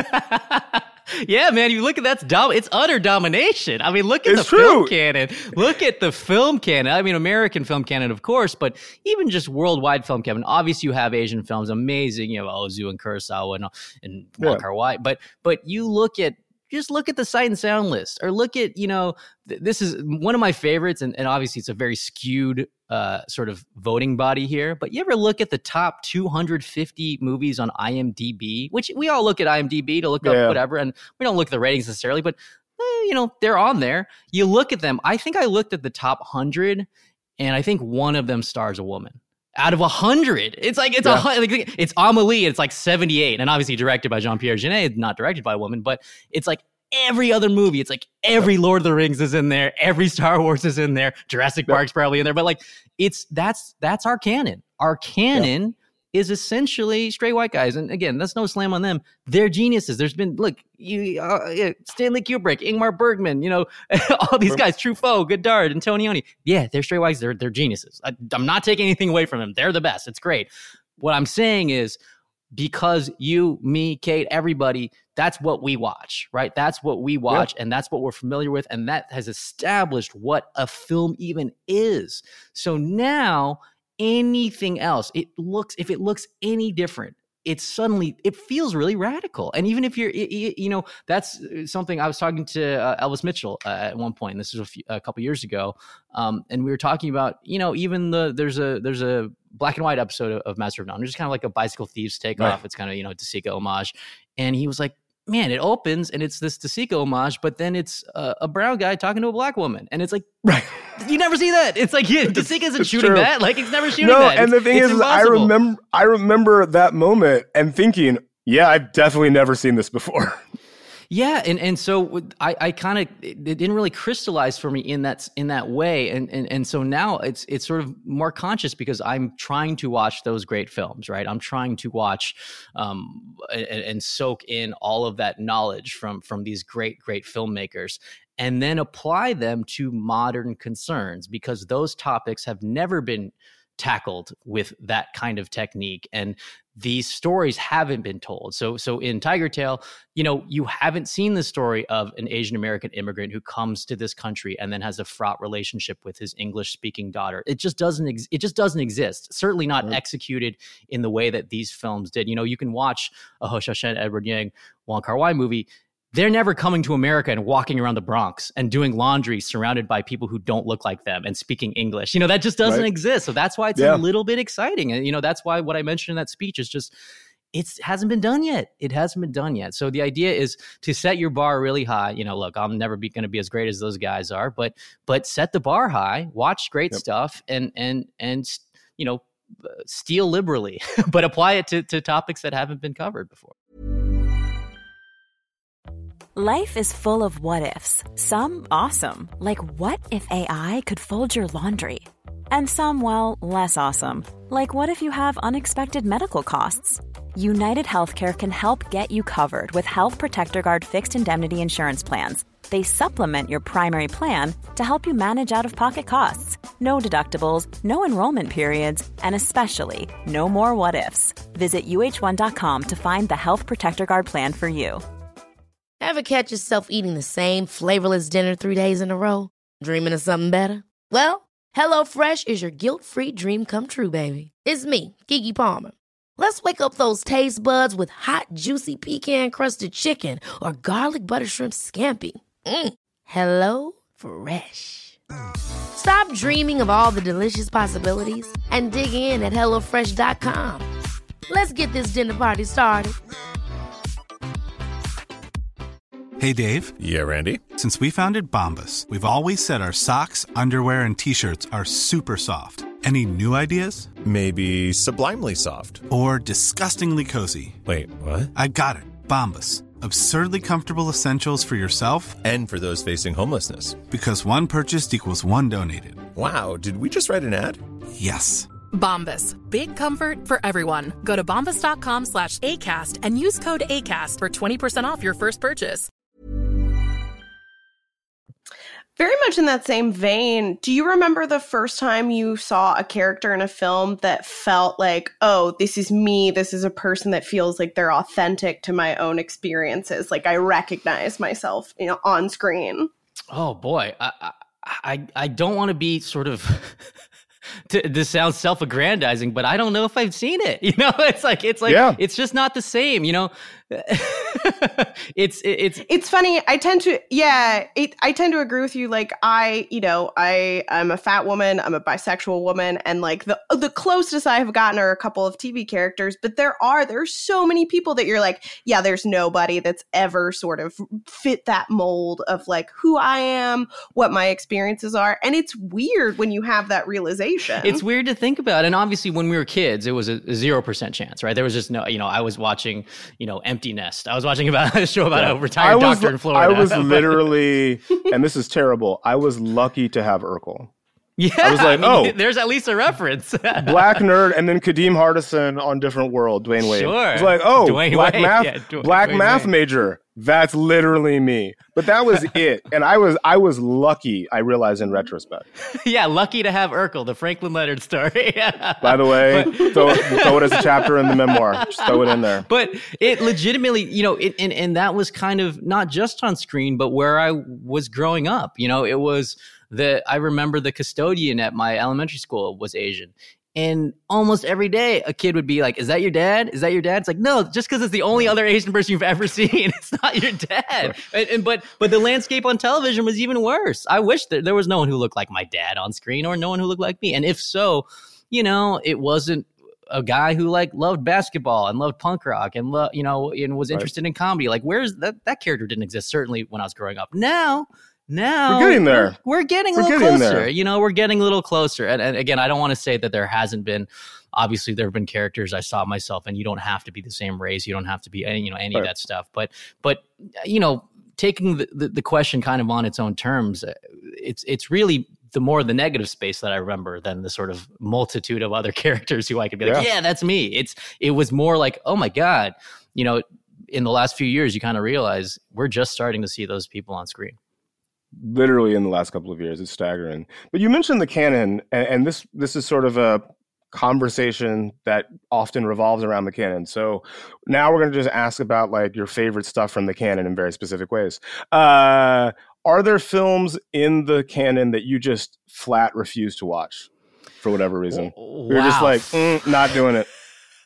Yeah, man, you look at that's dom- it's utter domination. I mean, look at it's the true. film canon. Look at the film canon. I mean, American film canon, of course, but even just worldwide film canon. Obviously, you have Asian films, amazing, you know, Ozu and Kurosawa and and Wong Kar-wai. But but you look at just look at the Sight and Sound list, or look at, you know, th- this is one of my favorites, and, and obviously it's a very skewed uh, sort of voting body here. But you ever look at the top two hundred fifty movies on I M D B, which we all look at I M D B to look yeah. up whatever, and we don't look at the ratings necessarily, but eh, you know, they're on there. You look at them. I think I looked at the top one hundred, and I think one of them stars a woman. Out of a hundred, it's like it's yeah. a like, it's Amelie. And it's like seventy-eight, and obviously directed by Jean-Pierre Jeunet, not directed by a woman. But it's like every other movie. It's like every Lord of the Rings is in there, every Star Wars is in there, Jurassic yeah. Park's probably in there. But like it's that's that's our canon. Our canon yeah. is essentially straight white guys, and again, that's no slam on them. They're geniuses. There's been look, you uh, yeah, Stanley Kubrick, Ingmar Bergman, you know, all these guys, Truffaut, Godard, Antonioni. Yeah, they're straight whites. They're they're geniuses. I, I'm not taking anything away from them. They're the best. It's great. What I'm saying is, because you, me, Kate, everybody, that's what we watch, right? That's what we watch, yeah. and that's what we're familiar with, and that has established what a film even is. So now anything else, it looks, if it looks any different, it's suddenly, it feels really radical. And even if you're, you know, that's something I was talking to uh, Elvis Mitchell uh, at one point. This is a, few, a couple years ago. Um, and we were talking about, you know, even the, there's a, there's a black and white episode of, of Master of None, just kind of like a Bicycle Thieves takeoff. Right. It's kind of, you know, DeSica homage. And he was like, man, it opens and it's this DeSica homage, but then it's a, a brown guy talking to a black woman. And it's like, right. You never see that. It's like, yeah, DeSica isn't it's shooting true. that. Like, he's never shooting no, that. And it's, the thing is, I remember, I remember that moment and thinking, yeah, I've definitely never seen this before. Yeah, and and so I, I kind of, it didn't really crystallize for me in that in that way, and and and so now it's it's sort of more conscious because I'm trying to watch those great films, right? I'm trying to watch um, and, and soak in all of that knowledge from from these great great filmmakers, and then apply them to modern concerns because those topics have never been tackled with that kind of technique, and these stories haven't been told. So, so in Tiger Tail, you know, you haven't seen the story of an Asian American immigrant who comes to this country and then has a fraught relationship with his English speaking daughter. It just doesn't. Ex- it just doesn't exist. Certainly not right. executed in the way that these films did. You know, you can watch a Ho Cha-Shen, Edward Yang, Wong Kar-wai movie. They're never coming to America and walking around the Bronx and doing laundry surrounded by people who don't look like them and speaking English. You know, that just doesn't right. exist. So that's why it's yeah. a little bit exciting. And, you know, that's why what I mentioned in that speech is just, it hasn't been done yet. It hasn't been done yet. So the idea is to set your bar really high. You know, look, I'm never going to be as great as those guys are, but, but set the bar high, watch great yep. stuff and, and, and, you know, steal liberally, but apply it to, to topics that haven't been covered before. Life is full of what-ifs. Some awesome, like what if A I could fold your laundry? And some, well, less awesome, like what if you have unexpected medical costs? United Healthcare can help get you covered with Health Protector Guard fixed indemnity insurance plans. They supplement your primary plan to help you manage out-of-pocket costs. No deductibles, no enrollment periods, and especially no more what-ifs. Visit U H one dot com to find the Health Protector Guard plan for you. Ever catch yourself eating the same flavorless dinner three days in a row? Dreaming of something better? Well, HelloFresh is your guilt-free dream come true, baby. It's me, Keke Palmer. Let's wake up those taste buds with hot, juicy pecan-crusted chicken or garlic butter shrimp scampi. Mm. Hello Fresh. Stop dreaming of all the delicious possibilities and dig in at hello fresh dot com. Let's get this dinner party started. Hey, Dave. Yeah, Randy. Since we founded Bombas, we've always said our socks, underwear, and T-shirts are super soft. Any new ideas? Maybe sublimely soft. Or disgustingly cozy. Wait, what? I got it. Bombas. Absurdly comfortable essentials for yourself. And for those facing homelessness. Because one purchased equals one donated. Wow, did we just write an ad? Yes. Bombas. Big comfort for everyone. Go to bombas dot com slash ACAST and use code ACAST for twenty percent off your first purchase. Very much in that same vein, do you remember the first time you saw a character in a film that felt like, oh, this is me, this is a person that feels like they're authentic to my own experiences, like I recognize myself, you know, on screen? Oh boy, I I, I don't want to be sort of... To, this sounds self-aggrandizing, but I don't know if I've seen it. You know, it's like it's like yeah. it's just not the same. You know, it's it, it's it's funny. I tend to yeah. It, I tend to agree with you. Like I, you know, I I'm a fat woman. I'm a bisexual woman, and like the the closest I have gotten are a couple of T V characters. But there are there's so many people that you're like, yeah, there's nobody that's ever sort of fit that mold of like who I am, what my experiences are, and it's weird when you have that realization. It's weird to think about. And obviously when we were kids, it was a zero percent chance, right? There was just no, you know, I was watching, you know, Empty Nest. I was watching about a show about yeah. a retired was, doctor in Florida. I was literally, and this is terrible, I was lucky to have Urkel. Yeah, I was like, I mean, oh, there's at least a reference. Black nerd, and then Kadeem Hardison on Different World, Dwayne Wade. Sure. I was like, oh, Dwayne black Wade. math, yeah, Dwayne, black Dwayne math Wade. major. That's literally me. But that was it, and I was I was lucky. I realize in retrospect. Yeah, lucky to have Urkel, the Franklin Leonard story. By the way, but, throw, throw it as a chapter in the memoir. Just throw it in there. But it legitimately, you know, it, and and that was kind of not just on screen, but where I was growing up. You know, it was. The I remember the custodian at my elementary school was Asian, And almost every day, a kid would be like, is that your dad? Is that your dad? It's like, no, just because it's the only other Asian person you've ever seen, it's not your dad. And, and but but the landscape on television was even worse. I wish that there was no one who looked like my dad on screen or no one who looked like me. And if so, you know, it wasn't a guy who like loved basketball and loved punk rock and lo- you know and was interested right. in comedy. Like, where's that? That character didn't exist certainly when I was growing up. Now. Now we're getting there. We're, we're getting a we're little getting closer. There. You know, we're getting a little closer. And, and again, I don't want to say that there hasn't been. Obviously, there have been characters I saw myself, and you don't have to be the same race. You don't have to be any, you know, any right. of that stuff. But, but you know, taking the, the, the question kind of on its own terms, it's it's really the more the negative space that I remember than the sort of multitude of other characters who I could be like, yeah, yeah that's me. It's it was more like, oh my God, you know, in the last few years, you kind of realize we're just starting to see those people on screen. Literally in the last couple of years. It's staggering. But you mentioned the canon, and, and this this is sort of a conversation that often revolves around the canon. So now we're going to just ask about like your favorite stuff from the canon in very specific ways. Uh, are there films in the canon that you just flat refuse to watch for whatever reason? Wow. You're just like, mm, not doing it.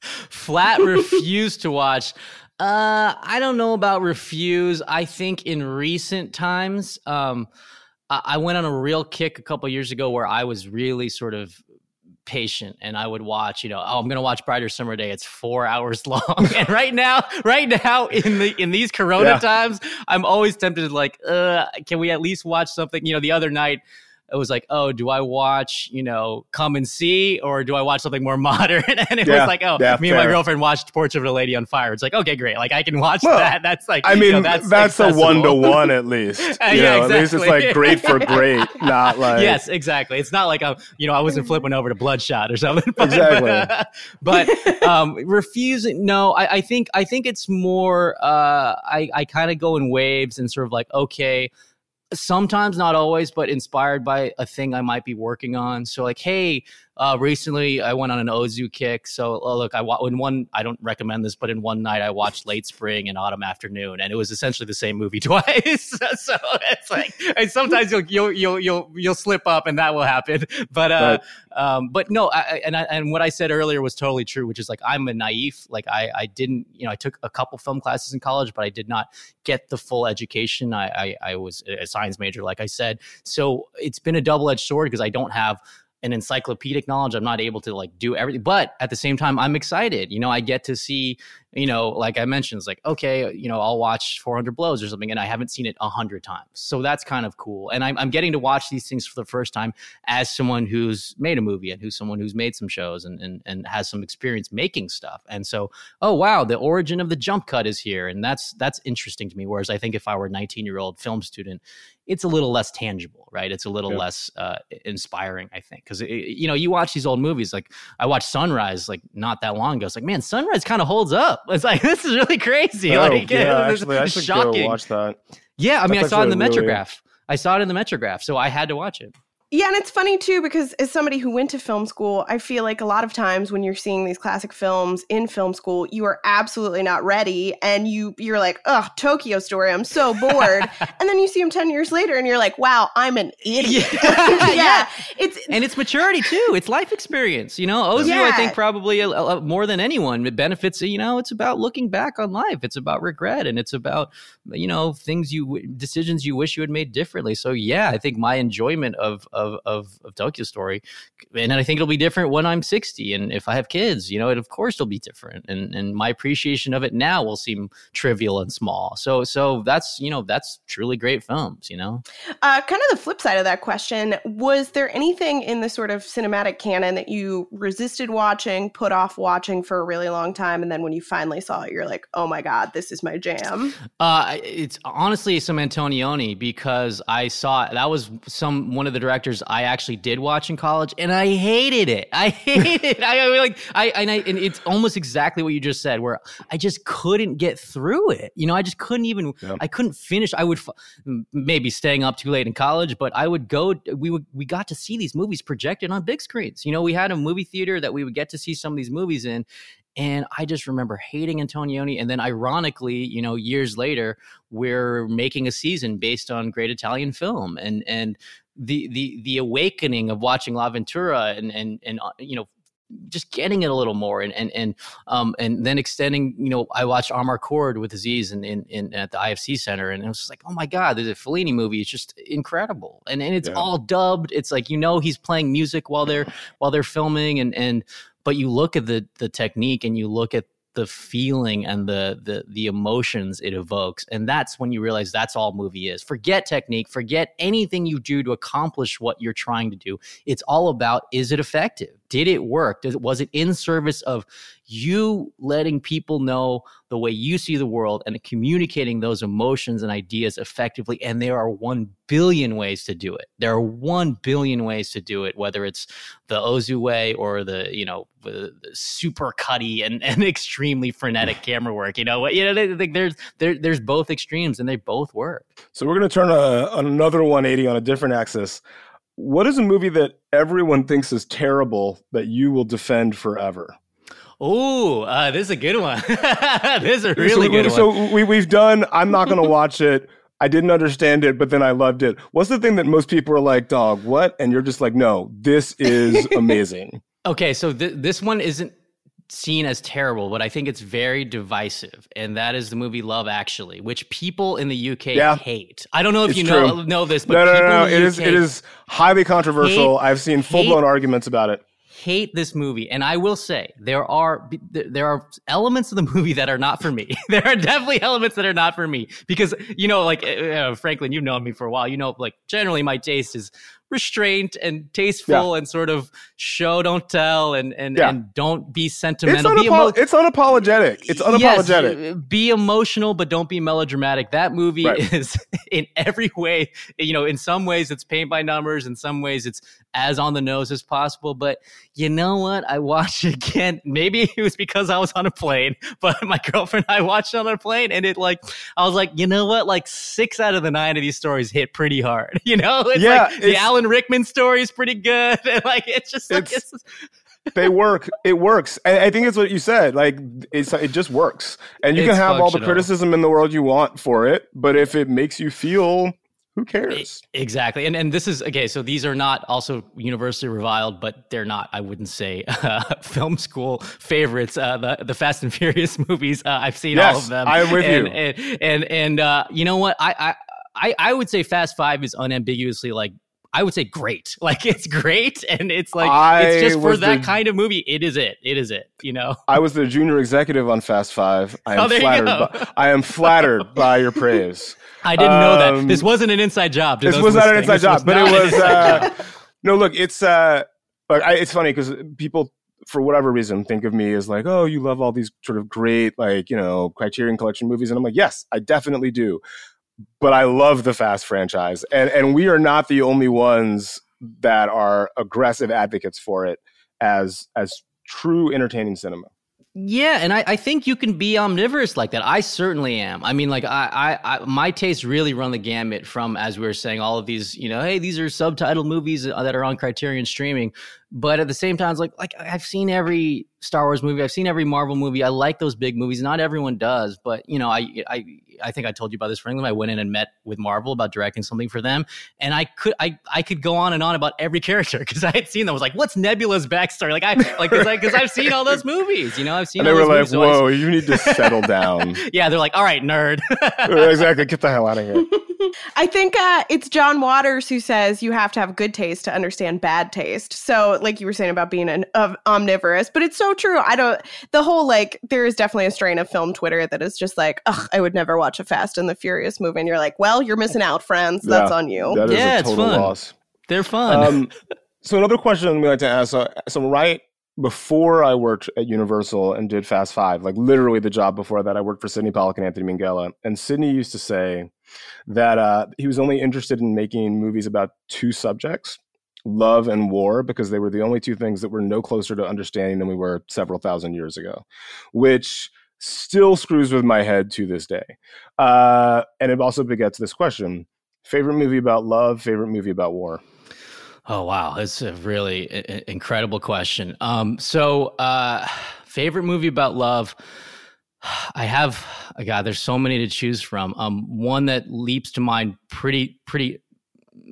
Flat refuse to watch. Uh, I don't know about refuse. I think in recent times, um, I, I went on a real kick a couple years ago where I was really sort of patient, and I would watch, you know, oh, I'm going to watch Brighter Summer Day. It's four hours long. And right now, right now in the, in these Corona yeah. times, I'm always tempted to like, uh, can we at least watch something? You know, the other night, it was like, oh, do I watch, you know, Come and See, or do I watch something more modern? And it yeah, was like, oh, yeah, me fair. and my girlfriend watched Portrait of a Lady on Fire. It's like, okay, great. Like, I can watch well, that. That's like, I mean, you know, that's, that's a one-to-one at least. You uh, yeah, know, exactly. At least it's like great for great, not like. Yes, exactly. It's not like, a, you know, I wasn't flipping over to Bloodshot or something. But, exactly. But, uh, but um, refusing, no, I, I think I think it's more, uh, I, I kind of go in waves and sort of like, okay, sometimes, not always, but inspired by a thing I might be working on. So like, hey, uh, recently I went on an Ozu kick. So oh, look, I in one, I don't recommend this, but in one night I watched Late Spring and Autumn Afternoon, and it was essentially the same movie twice. So it's like, and sometimes you'll you'll you'll you'll you'll slip up, and that will happen. But uh, right. um, but no, I, and I, and what I said earlier was totally true, which is like I'm a naive. Like I I didn't, you know, I took a couple film classes in college, but I did not get the full education. I I, I was a science major, like I said. So it's been a double-edged sword because I don't have an encyclopedic knowledge. I'm not able to like do everything, but at the same time, I'm excited. You know, I get to see, you know, like I mentioned, it's like, okay, you know, I'll watch four hundred Blows or something, and I haven't seen it a hundred times. So that's kind of cool. And I'm, I'm getting to watch these things for the first time as someone who's made a movie and who's someone who's made some shows and, and, and has some experience making stuff. And so, oh, wow, the origin of the jump cut is here. And that's, that's interesting to me. Whereas I think if I were a nineteen year old film student, it's a little less tangible, right? It's a little yeah. less uh, inspiring, I think. Because, you know, you watch these old movies, like I watched Sunrise like not that long ago. It's like, man, Sunrise kind of holds up. It's like, this is really crazy. Oh, like, yeah, it's, actually, I it's should shocking. go watch that. Yeah, I mean, That's I saw it in the really... Metrograph. I saw it in the Metrograph, so I had to watch it. Yeah, and it's funny, too, because as somebody who went to film school, I feel like a lot of times when you're seeing these classic films in film school, you are absolutely not ready. And you, you're like, ugh, Tokyo Story, I'm so bored. And then you see them ten years later and you're like, wow, I'm an idiot. Yeah. yeah. It's, and it's maturity, too. It's life experience. You know, Ozu, yeah. I think probably a, a, more than anyone, it benefits, you know, it's about looking back on life. It's about regret. And it's about, you know, things you, decisions you wish you had made differently. So, yeah, I think my enjoyment of, of Of, of, of Tokyo Story. And I think it'll be different when I'm sixty. And if I have kids, you know, it of course it'll be different. And and my appreciation of it now will seem trivial and small. So so that's, you know, that's truly great films, you know? Uh, kind of the flip side of that question, was there anything in the sort of cinematic canon that you resisted watching, put off watching for a really long time, and then when you finally saw it, you're like, oh my God, this is my jam? Uh, it's honestly some Antonioni, because I saw, that was some, one of the directors I actually did watch in college, and I hated it. I hated it. I, I like I and, I and it's almost exactly what you just said, where I just couldn't get through it. You know, I just couldn't even. Yeah. I couldn't finish. I would maybe staying up too late in college, but I would go. We would we got to see these movies projected on big screens. You know, we had a movie theater that we would get to see some of these movies in. And I just remember hating Antonioni. And then ironically, you know, years later, we're making a season based on Great Italian Film. And and the the the awakening of watching L'Avventura and and and uh, you know, just getting it a little more, and and and um and then extending. You know, I watched Amarcord with Aziz in, in, in at the I F C Center, and it was just like, oh my God, there's a Fellini movie. It's just incredible, and and it's yeah. all dubbed. It's like, you know, he's playing music while they're while they're filming, and and but you look at the the technique, and you look at the feeling and the the the emotions it evokes, and that's when you realize that's all movie is. Forget technique, forget anything you do to accomplish what you're trying to do. It's all about, is it effective? Did it work? Did, was it in service of you letting people know the way you see the world and communicating those emotions and ideas effectively? And there are one billion ways to do it. There are one billion ways to do it, whether it's the Ozu way or the, you know, the, the super cutty and, and extremely frenetic camera work. You know, you know, they, they, there's there, there's both extremes, and they both work. So we're going to turn a, another one eighty on a different axis. What is a movie that everyone thinks is terrible that you will defend forever? Oh, uh, this is a good one. This is a really so we, good so one. So we, we've done, I'm not going to watch it. I didn't understand it, but then I loved it. What's the thing that most people are like, dog, what? And you're just like, no, this is amazing. Okay, so th- this one isn't seen as terrible, but I think it's very divisive, and that is the movie Love Actually, which people in the U K yeah. hate. I don't know if it's you know true. know this, but no, no, people no, no. in the it U K is it is highly controversial. hate, I've seen full blown arguments about it. Hate this movie, and I will say there are there are elements of the movie that are not for me. There are definitely elements that are not for me, because, you know, like uh, Franklin, you've known me for a while. You know, like generally my taste is restraint and tasteful, yeah. and sort of show don't tell, and and, yeah. and don't be sentimental. It's, be unapo- emo- it's unapologetic. It's unapologetic. Yes, be emotional, but don't be melodramatic. That movie right. is in every way, you know, in some ways it's paint by numbers, in some ways it's as on the nose as possible. But you know what? I watched it again. Maybe it was because I was on a plane, but my girlfriend and I watched it on a plane, and it like, I was like, you know what? Like six out of the nine of these stories hit pretty hard. You know, it's yeah, like the Alan Rickman story is pretty good. Like, it's just like, it's, it's, they work. It works. And I think it's what you said. Like, it's, it just works. And you it's can have functional. all the criticism in the world you want for it, but if it makes you feel, who cares? Exactly. And and this is, okay, so these are not also universally reviled, but they're not, I wouldn't say, uh, film school favorites. Uh, the, the Fast and Furious movies, uh, I've seen yes, all of them. I'm with and, you. And, and, and uh, you know what? I, I, I, I would say Fast Five is unambiguously, like, I would say great. Like, it's great, and it's like, I it's just for that the, kind of movie. It is it. It is it, you know? I was the junior executive on Fast Five. I am oh, there flattered. you go. By, I am flattered by your praise. I didn't um, know that. This wasn't an inside job. This was not an inside this job, was but it was, uh, job. no, look, it's, uh, like, I, it's funny because people, for whatever reason, think of me as like, oh, you love all these sort of great, like, you know, Criterion Collection movies. And I'm like, yes, I definitely do. But I love the Fast franchise. And, and we are not the only ones that are aggressive advocates for it as as true entertaining cinema. Yeah, and I, I think you can be omnivorous like that. I certainly am. I mean, like, I, I, I my tastes really run the gamut from, as we were saying, all of these, you know, hey, these are subtitled movies that are on Criterion streaming. But at the same time, it's like, like I've seen every Star Wars movie. I've seen every Marvel movie. I like those big movies. Not everyone does, but, you know, I, I, I think I told you about this, Franklin. I went in and met with Marvel about directing something for them, and I could, I, I could go on and on about every character because I had seen them. I was like, "What's Nebula's backstory?" Like, I, like, because because I've seen all those movies. You know, I've seen. And all they were those like, movies, so "Whoa, I, you need to settle down." Yeah, they're like, "All right, nerd." Exactly. Get the hell out of here. I think uh, it's John Waters who says you have to have good taste to understand bad taste. So, like you were saying about being an of omnivorous, but it's so true. I don't. The whole, like, there is definitely a strain of film Twitter that is just like, ugh, I would never watch a Fast and the Furious movie, and you're like, well, you're missing out, friends. That's yeah, on you. That is yeah, a total it's fun. loss. They're fun. Um, so another question we like to ask. So, so right before I worked at Universal and did Fast Five, like literally the job before that, I worked for Sidney Pollack and Anthony Minghella. And Sidney used to say that uh, he was only interested in making movies about two subjects, love and war, because they were the only two things that were no closer to understanding than we were several thousand years ago, which still screws with my head to this day. Uh, and it also begets this question: favorite movie about love, favorite movie about war? Oh, wow. That's a really I- incredible question. Um, so uh, favorite movie about love, I have, oh God, there's so many to choose from. Um, one that leaps to mind pretty, pretty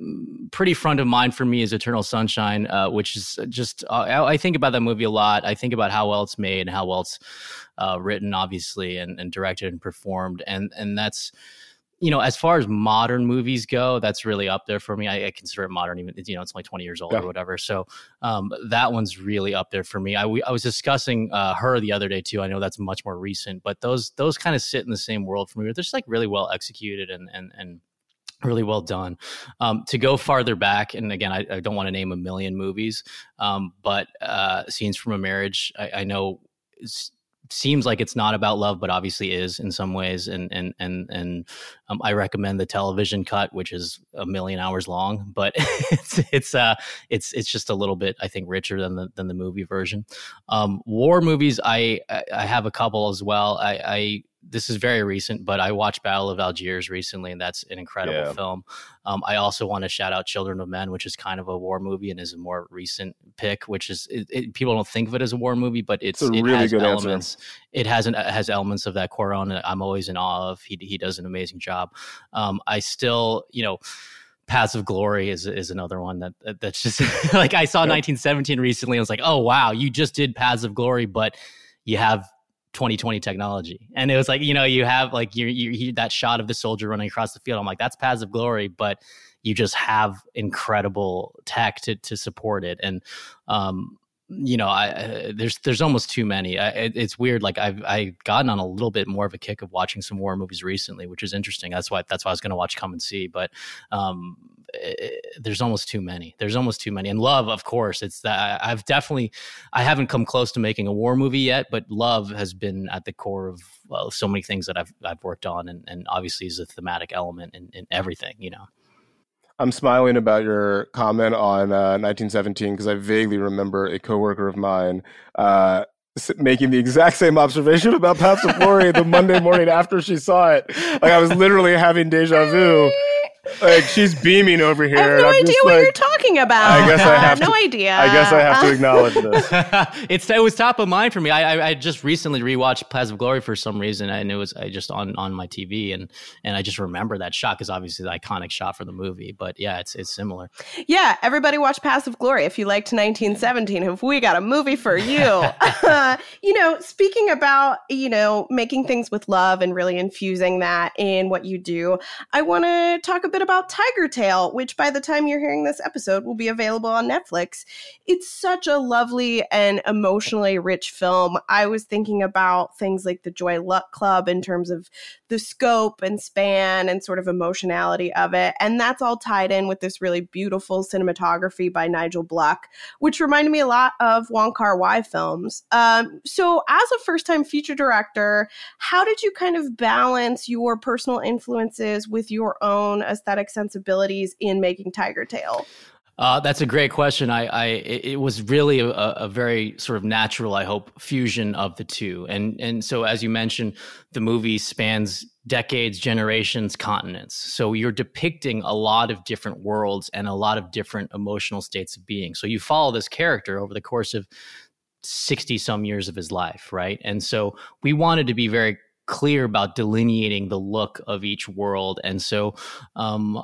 pretty front of mind for me is Eternal Sunshine, uh, which is just, uh, I, I think about that movie a lot. I think about how well it's made and how well it's uh, written, obviously, and, and directed and performed. And, and that's, you know, as far as modern movies go, that's really up there for me. I, I consider it modern, even, you know, it's only twenty years old yeah. or whatever. So um, that one's really up there for me. I, we, I was discussing uh, Her the other day too. I know that's much more recent, but those those kind of sit in the same world for me. They're just like really well executed and and and really well done. Um, to go farther back, and again, I, I don't want to name a million movies, um, but uh, Scenes from a Marriage, I, I know it's, seems like it's not about love, but obviously is in some ways. And, and, and, and, um, I recommend the television cut, which is a million hours long, but it's, it's, uh, it's, it's just a little bit, I think, richer than the, than the movie version. Um, war movies, I, I have a couple as well. I, I, this is very recent, but I watched Battle of Algiers recently, and that's an incredible yeah. film. Um, I also want to shout out Children of Men, which is kind of a war movie and is a more recent pick, which is it, it, people don't think of it as a war movie, but it's, it's a it really has good elements. Answer. It has an, it has elements of that Cuarón that I'm always in awe of. He he does an amazing job. Um, I still, you know. Paths of Glory is is another one that, that that's just like I saw nineteen seventeen recently. I was like, oh wow, you just did Paths of Glory, but you have twenty twenty technology. And it was like, you know, you have like you you that shot of the soldier running across the field. I'm like, that's Paths of Glory, but you just have incredible tech to to support it. And um, you know, I uh, there's there's almost too many. I, it, it's weird. Like I've I've gotten on a little bit more of a kick of watching some war movies recently, which is interesting. That's why that's why I was going to watch Come and See. But um, it, there's almost too many. There's almost too many. And Love, of course, it's that I've definitely I haven't come close to making a war movie yet, but Love has been at the core of well, so many things that I've I've worked on, and, and obviously is a thematic element in, in everything. You know. I'm smiling about your comment on uh, nineteen seventeen because I vaguely remember a coworker of mine uh, making the exact same observation about Paths of Glory the Monday morning after she saw it. Like I was literally having deja vu. Like she's beaming over here. I have no and I'm idea just what like, you're talking about. I guess I have no to, idea. I guess I have to acknowledge this. it's it was top of mind for me. I, I I just recently rewatched Paths of Glory for some reason, and it was I just on, on my T V, and and I just remember that shot because obviously the iconic shot for the movie. But yeah, it's it's similar. Yeah, everybody watch Paths of Glory if you liked nineteen seventeen. Have we got a movie for you? uh, you know, speaking about you know making things with love and really infusing that in what you do, I want to talk a bit about Tigertail, which by the time you're hearing this episode will be available on Netflix. It's such a lovely and emotionally rich film. I was thinking about things like the Joy Luck Club in terms of the scope and span and sort of emotionality of it. And that's all tied in with this really beautiful cinematography by Nigel Bluck, which reminded me a lot of Wong Kar-wai films. Um, so as a first-time feature director, how did you kind of balance your personal influences with your own aesthetic sensibilities in making Tigertail? Uh, that's a great question. I, I it was really a, a very sort of natural, I hope, fusion of the two. And and so, as you mentioned, the movie spans decades, generations, continents. So you're depicting a lot of different worlds and a lot of different emotional states of being. So you follow this character over the course of sixty some years of his life, right? And so we wanted to be very clear about delineating the look of each world. And so um,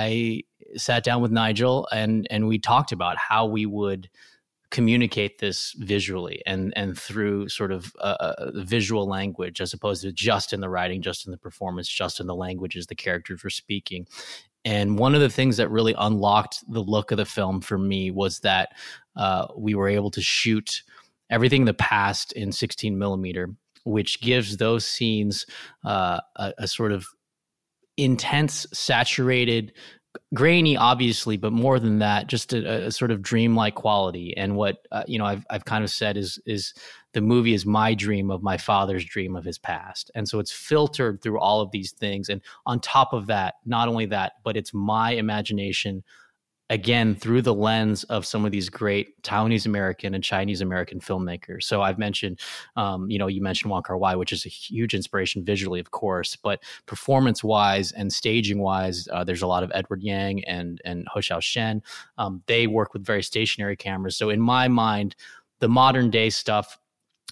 I sat down with Nigel and and we talked about how we would communicate this visually and and through sort of uh, visual language as opposed to just in the writing, just in the performance, just in the languages the characters were speaking. And one of the things that really unlocked the look of the film for me was that uh, we were able to shoot everything in the past in sixteen millimeter, which gives those scenes uh, a, a sort of intense, saturated, grainy, obviously, but more than that, just a, a sort of dreamlike quality. And what uh, you know, I've I've kind of said is is the movie is my dream of my father's dream of his past, and so it's filtered through all of these things. And on top of that, not only that, but it's my imagination. Again, through the lens of some of these great Taiwanese American and Chinese American filmmakers. So I've mentioned, um, you know, you mentioned Wong Kar-wai, which is a huge inspiration visually, of course, but performance-wise and staging-wise, uh, there's a lot of Edward Yang and and Ho Xiaoshen. Um, they work with very stationary cameras. So in my mind, the modern day stuff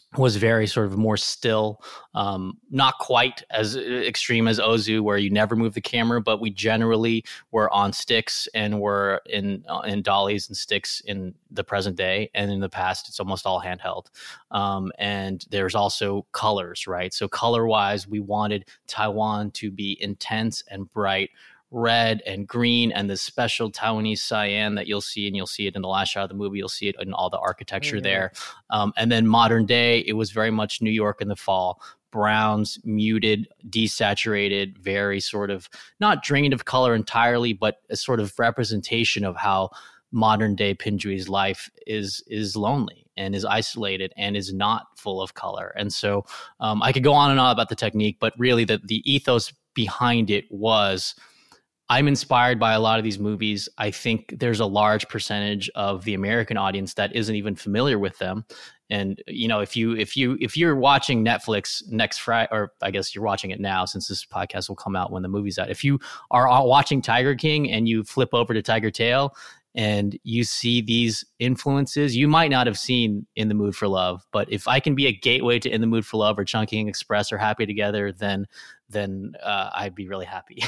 was very sort of more still, um, not quite as extreme as Ozu, where you never move the camera, but we generally were on sticks and were in uh, in dollies and sticks in the present day. And in the past, it's almost all handheld. Um, and there's also colors, right? So color wise, we wanted Taiwan to be intense and bright, red and green, and the special Taiwanese cyan that you'll see, and you'll see it in the last shot of the movie. You'll see it in all the architecture mm-hmm. there. Um, and then modern day, it was very much New York in the fall. Browns, muted, desaturated, very sort of not drained of color entirely, but a sort of representation of how modern day Pinjui's life is is lonely and is isolated and is not full of color. And so um, I could go on and on about the technique, but really the the ethos behind it was, I'm inspired by a lot of these movies. I think there's a large percentage of the American audience that isn't even familiar with them. And, you know, if you if you if you're watching Netflix next Friday, or I guess you're watching it now since this podcast will come out when the movie's out. If you are watching Tiger King and you flip over to Tiger Tail and you see these influences, you might not have seen In the Mood for Love. But if I can be a gateway to In the Mood for Love or Chungking Express or Happy Together, then then uh, I'd be really happy.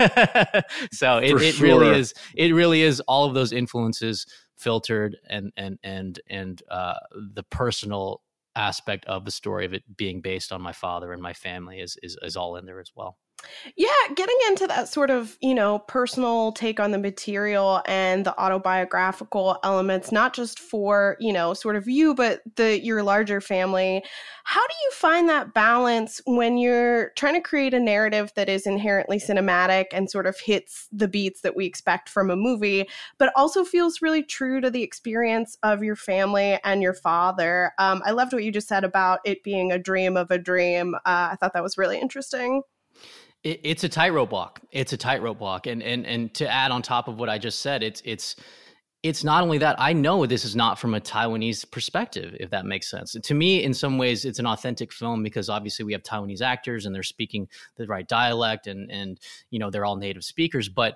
So it, it sure. really is. It really is all of those influences filtered, and and and and uh, the personal aspect of the story of it being based on my father and my family is is, is all in there as well. Yeah, getting into that sort of, you know, personal take on the material and the autobiographical elements, not just for, you know, sort of you, but the your larger family. How do you find that balance when you're trying to create a narrative that is inherently cinematic and sort of hits the beats that we expect from a movie, but also feels really true to the experience of your family and your father? Um, I loved what you just said about it being a dream of a dream. Uh, I thought that was really interesting. It's a tightrope walk. It's a tightrope walk, and and and to add on top of what I just said, it's it's it's not only that. I know this is not from a Taiwanese perspective, if that makes sense. To me, in some ways, it's an authentic film because obviously we have Taiwanese actors and they're speaking the right dialect, and and you know they're all native speakers. But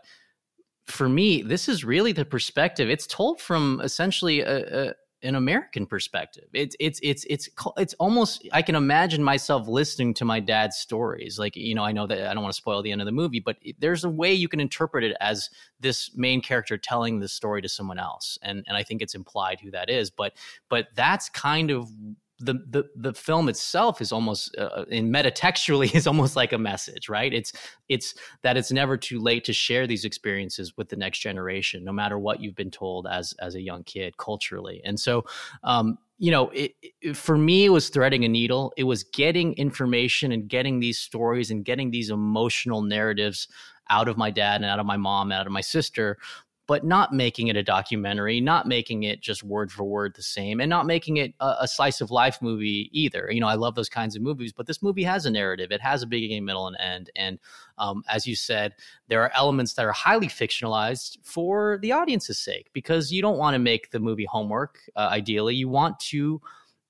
for me, this is really the perspective. It's told from essentially a, a an American perspective. It's it's it's it's it's almost, I can imagine myself listening to my dad's stories. Like, you know, I know that I don't want to spoil the end of the movie, but there's a way you can interpret it as this main character telling the story to someone else, and and I think it's implied who that is. But but that's kind of the the the film itself is almost uh, in metatextually is almost like a message, right? It's it's that it's never too late to share these experiences with the next generation, no matter what you've been told as as a young kid culturally. And so, um, you know, it, it, for me, it was threading a needle. It was getting information and getting these stories and getting these emotional narratives out of my dad and out of my mom, and out of my sister, but not making it a documentary, not making it just word for word the same, and not making it a, a slice of life movie either. You know, I love those kinds of movies, but this movie has a narrative. It has a beginning, middle, and end. And um, as you said, there are elements that are highly fictionalized for the audience's sake, because you don't want to make the movie homework. Uh, ideally, you want to,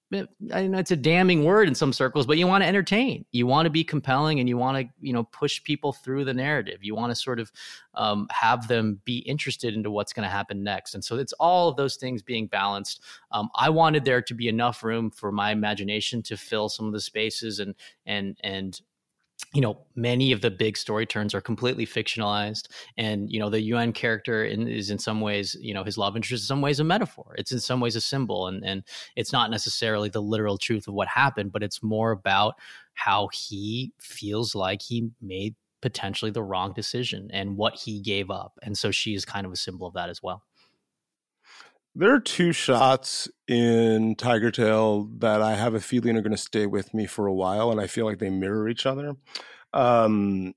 I know it's a damning word in some circles, but you want to entertain. You want to be compelling, and you want to, you know, push people through the narrative. You want to sort of um, have them be interested into what's going to happen next. And so it's all of those things being balanced. Um, I wanted there to be enough room for my imagination to fill some of the spaces, and and and. You know, many of the big story turns are completely fictionalized, and you know the Yuan character in, is in some ways, you know, his love interest is in some ways a metaphor. It's in some ways a symbol, and and it's not necessarily the literal truth of what happened, but it's more about how he feels like he made potentially the wrong decision and what he gave up, and so she is kind of a symbol of that as well. There are two shots in Tiger Tail that I have a feeling are going to stay with me for a while, and I feel like they mirror each other. Um,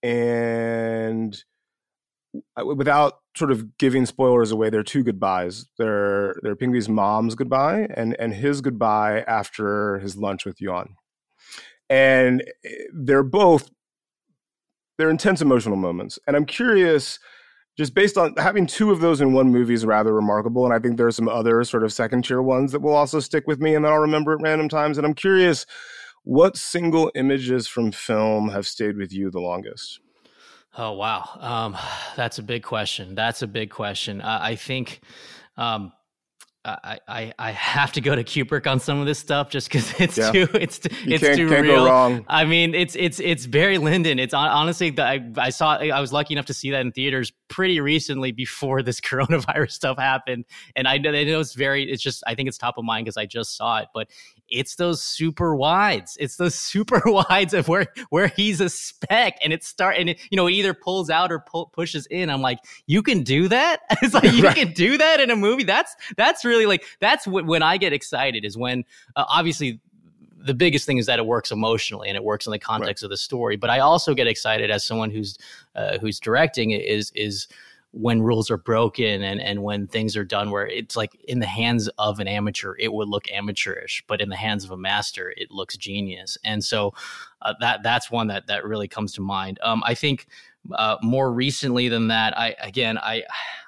and without sort of giving spoilers away, there are two goodbyes. They're, they're Pingbi's mom's goodbye and, and his goodbye after his lunch with Yuan. And they're both, they're intense emotional moments. And I'm curious, just based on having two of those in one movie is rather remarkable. And I think there are some other sort of second tier ones that will also stick with me and that I'll remember at random times. And I'm curious, what single images from film have stayed with you the longest? Oh, wow. Um, that's a big question. That's a big question. Uh, I think um, I, I, I have to go to Kubrick on some of this stuff just because it's Yeah. too it's You it's can't- too can't go real. wrong. I mean, it's it's it's Barry Lyndon. It's hon- honestly the, I I saw I was lucky enough to see that in theaters pretty recently before this coronavirus stuff happened, and I know, I know it's very it's just I think it's top of mind because I just saw it, but it's those super wides. It's those super wides of where where he's a speck, and it start and it, you know, it either pulls out or pull, pushes in. I'm like, you can do that. It's like you Right. can do that in a movie. That's that's really like that's what, when I get excited is when uh, obviously the biggest thing is that it works emotionally and it works in the context of the story. But I also get excited as someone who's uh, who's directing it is is. when rules are broken and, and when things are done where it's like in the hands of an amateur, it would look amateurish, but in the hands of a master, it looks genius. And so uh, that that's one that that really comes to mind. Um, I think uh, more recently than that, I again, I,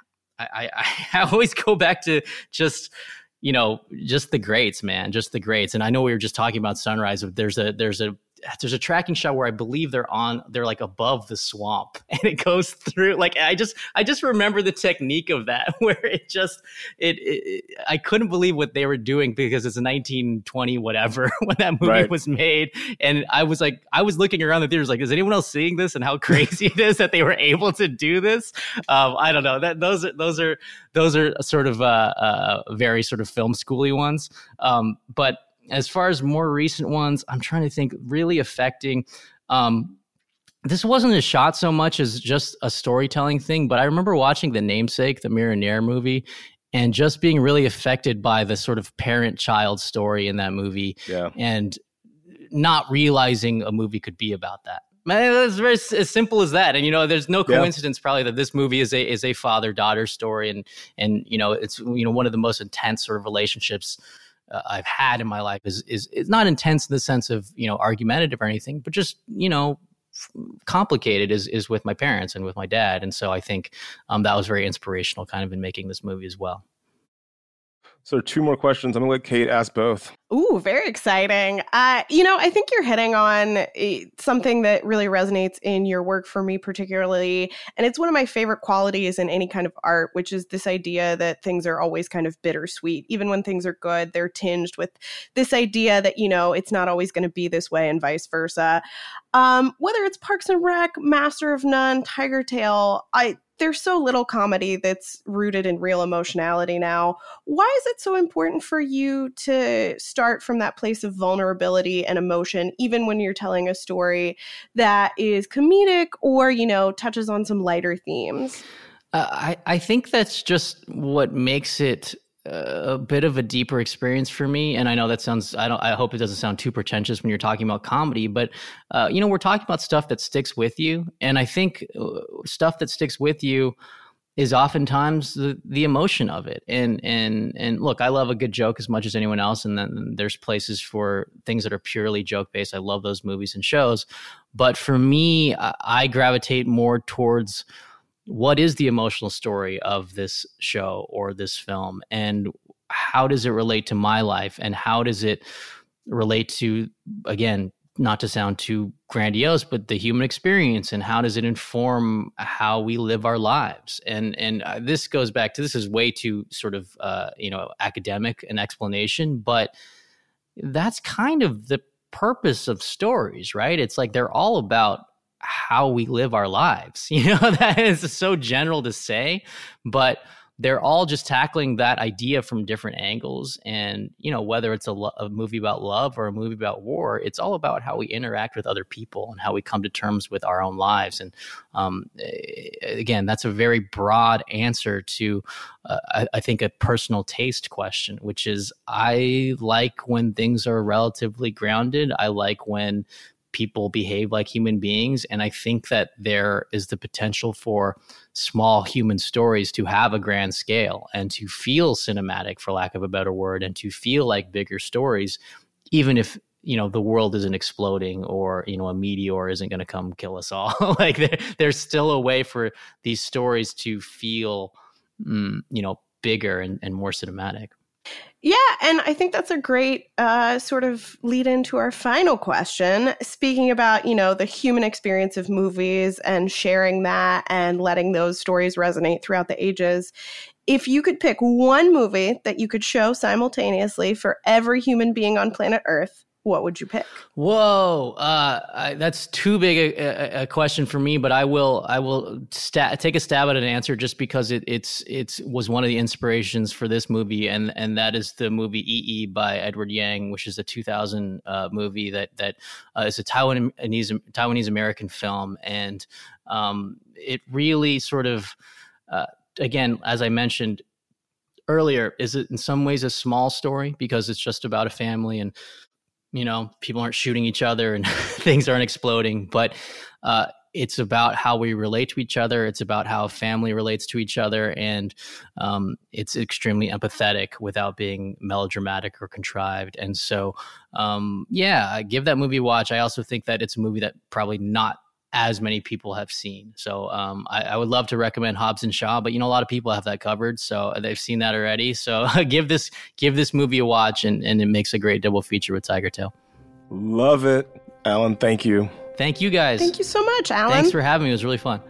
I, I, I always go back to just, you know, just the greats, man, just the greats. And I know we were just talking about Sunrise. There's a, there's a, there's a tracking shot where I believe they're on, they're like above the swamp and it goes through. Like, I just, I just remember the technique of that where it just, it, it I couldn't believe what they were doing because it's nineteen twenty, whatever, when that movie Right. was made. And I was like, I was looking around the theaters like, is anyone else seeing this and how crazy it is that they were able to do this? Um, I don't know that those are, those are, those are sort of uh, uh, very sort of film schooly ones. Um, but as far as more recent ones, I'm trying to think really affecting. Um, this wasn't a shot so much as just a storytelling thing, but I remember watching The Namesake, the Mira Nair movie, and just being really affected by the sort of parent-child story in that movie, Yeah. and not realizing a movie could be about that. Man, it's very s- as simple as that. And you know, there's no Yeah. coincidence probably that this movie is a is a father-daughter story, and and you know, it's you know one of the most intense sort of relationships uh, I've had in my life. Is is it's not intense in the sense of you know argumentative or anything, but just you know f- complicated is is with my parents and with my dad. And so I think um, that was very inspirational, kind of in making this movie as well. So two more questions. I'm gonna let Kate ask both. Ooh, very exciting. Uh, you know, I think you're hitting on uh, something that really resonates in your work for me particularly. And it's one of my favorite qualities in any kind of art, which is this idea that things are always kind of bittersweet. Even when things are good, they're tinged with this idea that, you know, it's not always going to be this way and vice versa. Um, whether it's Parks and Rec, Master of None, Tiger Tail, I there's so little comedy that's rooted in real emotionality now. Why is it so important for you to start from that place of vulnerability and emotion, even when you're telling a story that is comedic or, you know, touches on some lighter themes? Uh, I, I think that's just what makes it a bit of a deeper experience for me. And I know that sounds, I don't, I hope it doesn't sound too pretentious when you're talking about comedy, but, uh, you know, we're talking about stuff that sticks with you. And I think uh, stuff that sticks with you is oftentimes the, the emotion of it. And, and, and look, I love a good joke as much as anyone else. And then there's places for things that are purely joke based. I love those movies and shows. But for me, I, I gravitate more towards what is the emotional story of this show or this film, and how does it relate to my life, and how does it relate to, again, not to sound too grandiose, but the human experience, and how does it inform how we live our lives? And and uh, this goes back to, this is way too sort of uh, you know academic an explanation, but that's kind of the purpose of stories, right? It's like they're all about how we live our lives. You know, that is so general to say, but they're all just tackling that idea from different angles. And, you know, whether it's a, lo- a movie about love or a movie about war, it's all about how we interact with other people and how we come to terms with our own lives. And um, again, that's a very broad answer to, uh, I, I think, a personal taste question, which is, I like when things are relatively grounded. I like when people behave like human beings. And I think that there is the potential for small human stories to have a grand scale and to feel cinematic, for lack of a better word, and to feel like bigger stories, even if, you know, the world isn't exploding or, you know, a meteor isn't going to come kill us all. Like there, there's still a way for these stories to feel, mm, you know, bigger and, and more cinematic. Yeah, and I think that's a great uh, sort of lead into our final question. Speaking about, you know, the human experience of movies and sharing that and letting those stories resonate throughout the ages, If you could pick one movie that you could show simultaneously for every human being on planet Earth, what would you pick? Whoa, uh, I, that's too big a, a, a question for me. But I will, I will sta- take a stab at an answer just because it, it's it's was one of the inspirations for this movie, and and that is the movie E E by Edward Yang, which is a two thousand uh, movie that that uh, is a Taiwanese Taiwanese American film, and um, it really sort of, uh, again, as I mentioned earlier, is it in some ways a small story because it's just about a family and, you know, people aren't shooting each other and things aren't exploding, but uh, it's about how we relate to each other. It's about how a family relates to each other. And um, it's extremely empathetic without being melodramatic or contrived. And so, um, yeah, I give that movie a watch. I also think that it's a movie that probably not as many people have seen. So um, I, I would love to recommend Hobbs and Shaw, but you know, a lot of people have that covered, so they've seen that already. So give this give this movie a watch, and, and it makes a great double feature with Tiger Tail. Love it. Alan, thank you. Thank you guys. Thank you so much, Alan. Thanks for having me. It was really fun.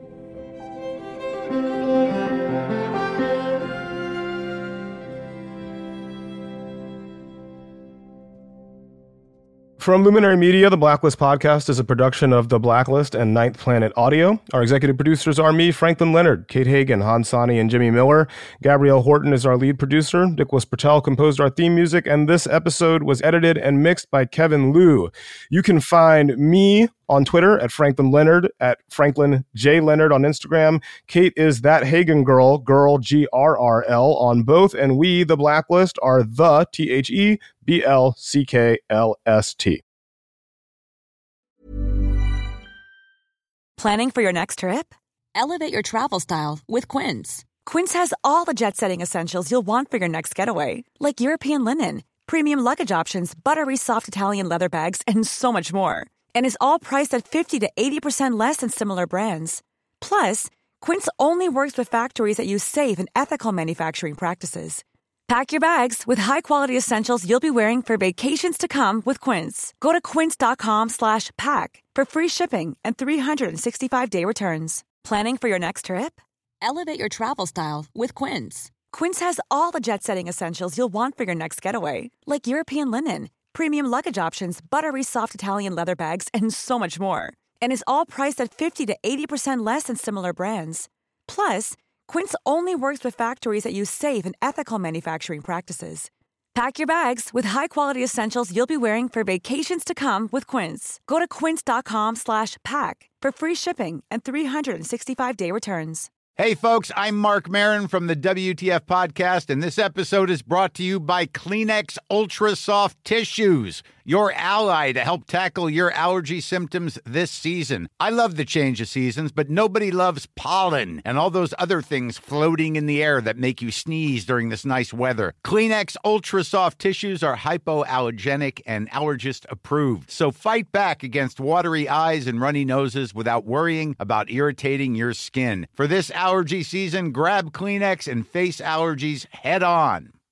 From Luminary Media, the Blacklist podcast is a production of The Blacklist and Ninth Planet Audio. Our executive producers are me, Franklin Leonard, Kate Hagan, Han Sani, and Jimmy Miller. Gabrielle Horton is our lead producer. Nicholas Patel composed our theme music, and this episode was edited and mixed by Kevin Liu. You can find me on Twitter at Franklin Leonard, at Franklin J. Leonard on Instagram. Kate is That Hagen Girl, Girl G R R L on both, and we, The Blacklist, are the T H E B L C K L S T. Planning for your next trip? Elevate your travel style with Quince. Quince has all the jet-setting essentials you'll want for your next getaway, like European linen, premium luggage options, buttery soft Italian leather bags, and so much more. And is all priced at fifty to eighty percent less than similar brands. Plus, Quince only works with factories that use safe and ethical manufacturing practices. Pack your bags with high-quality essentials you'll be wearing for vacations to come with Quince. Go to quince.com slash pack for free shipping and three sixty-five day returns. Planning for your next trip? Elevate your travel style with Quince. Quince has all the jet-setting essentials you'll want for your next getaway, like European linen, premium luggage options, buttery soft Italian leather bags, and so much more. And is all priced at fifty to eighty percent less than similar brands. Plus, Quince only works with factories that use safe and ethical manufacturing practices. Pack your bags with high-quality essentials you'll be wearing for vacations to come with Quince. Go to quince.com slash pack for free shipping and three sixty-five day returns. Hey, folks, I'm Mark Maron from the W T F Podcast, and this episode is brought to you by Kleenex Ultra Soft Tissues, your ally to help tackle your allergy symptoms this season. I love the change of seasons, but nobody loves pollen and all those other things floating in the air that make you sneeze during this nice weather. Kleenex Ultra Soft Tissues are hypoallergenic and allergist approved, so fight back against watery eyes and runny noses without worrying about irritating your skin. For this allergy season, grab Kleenex and face allergies head on.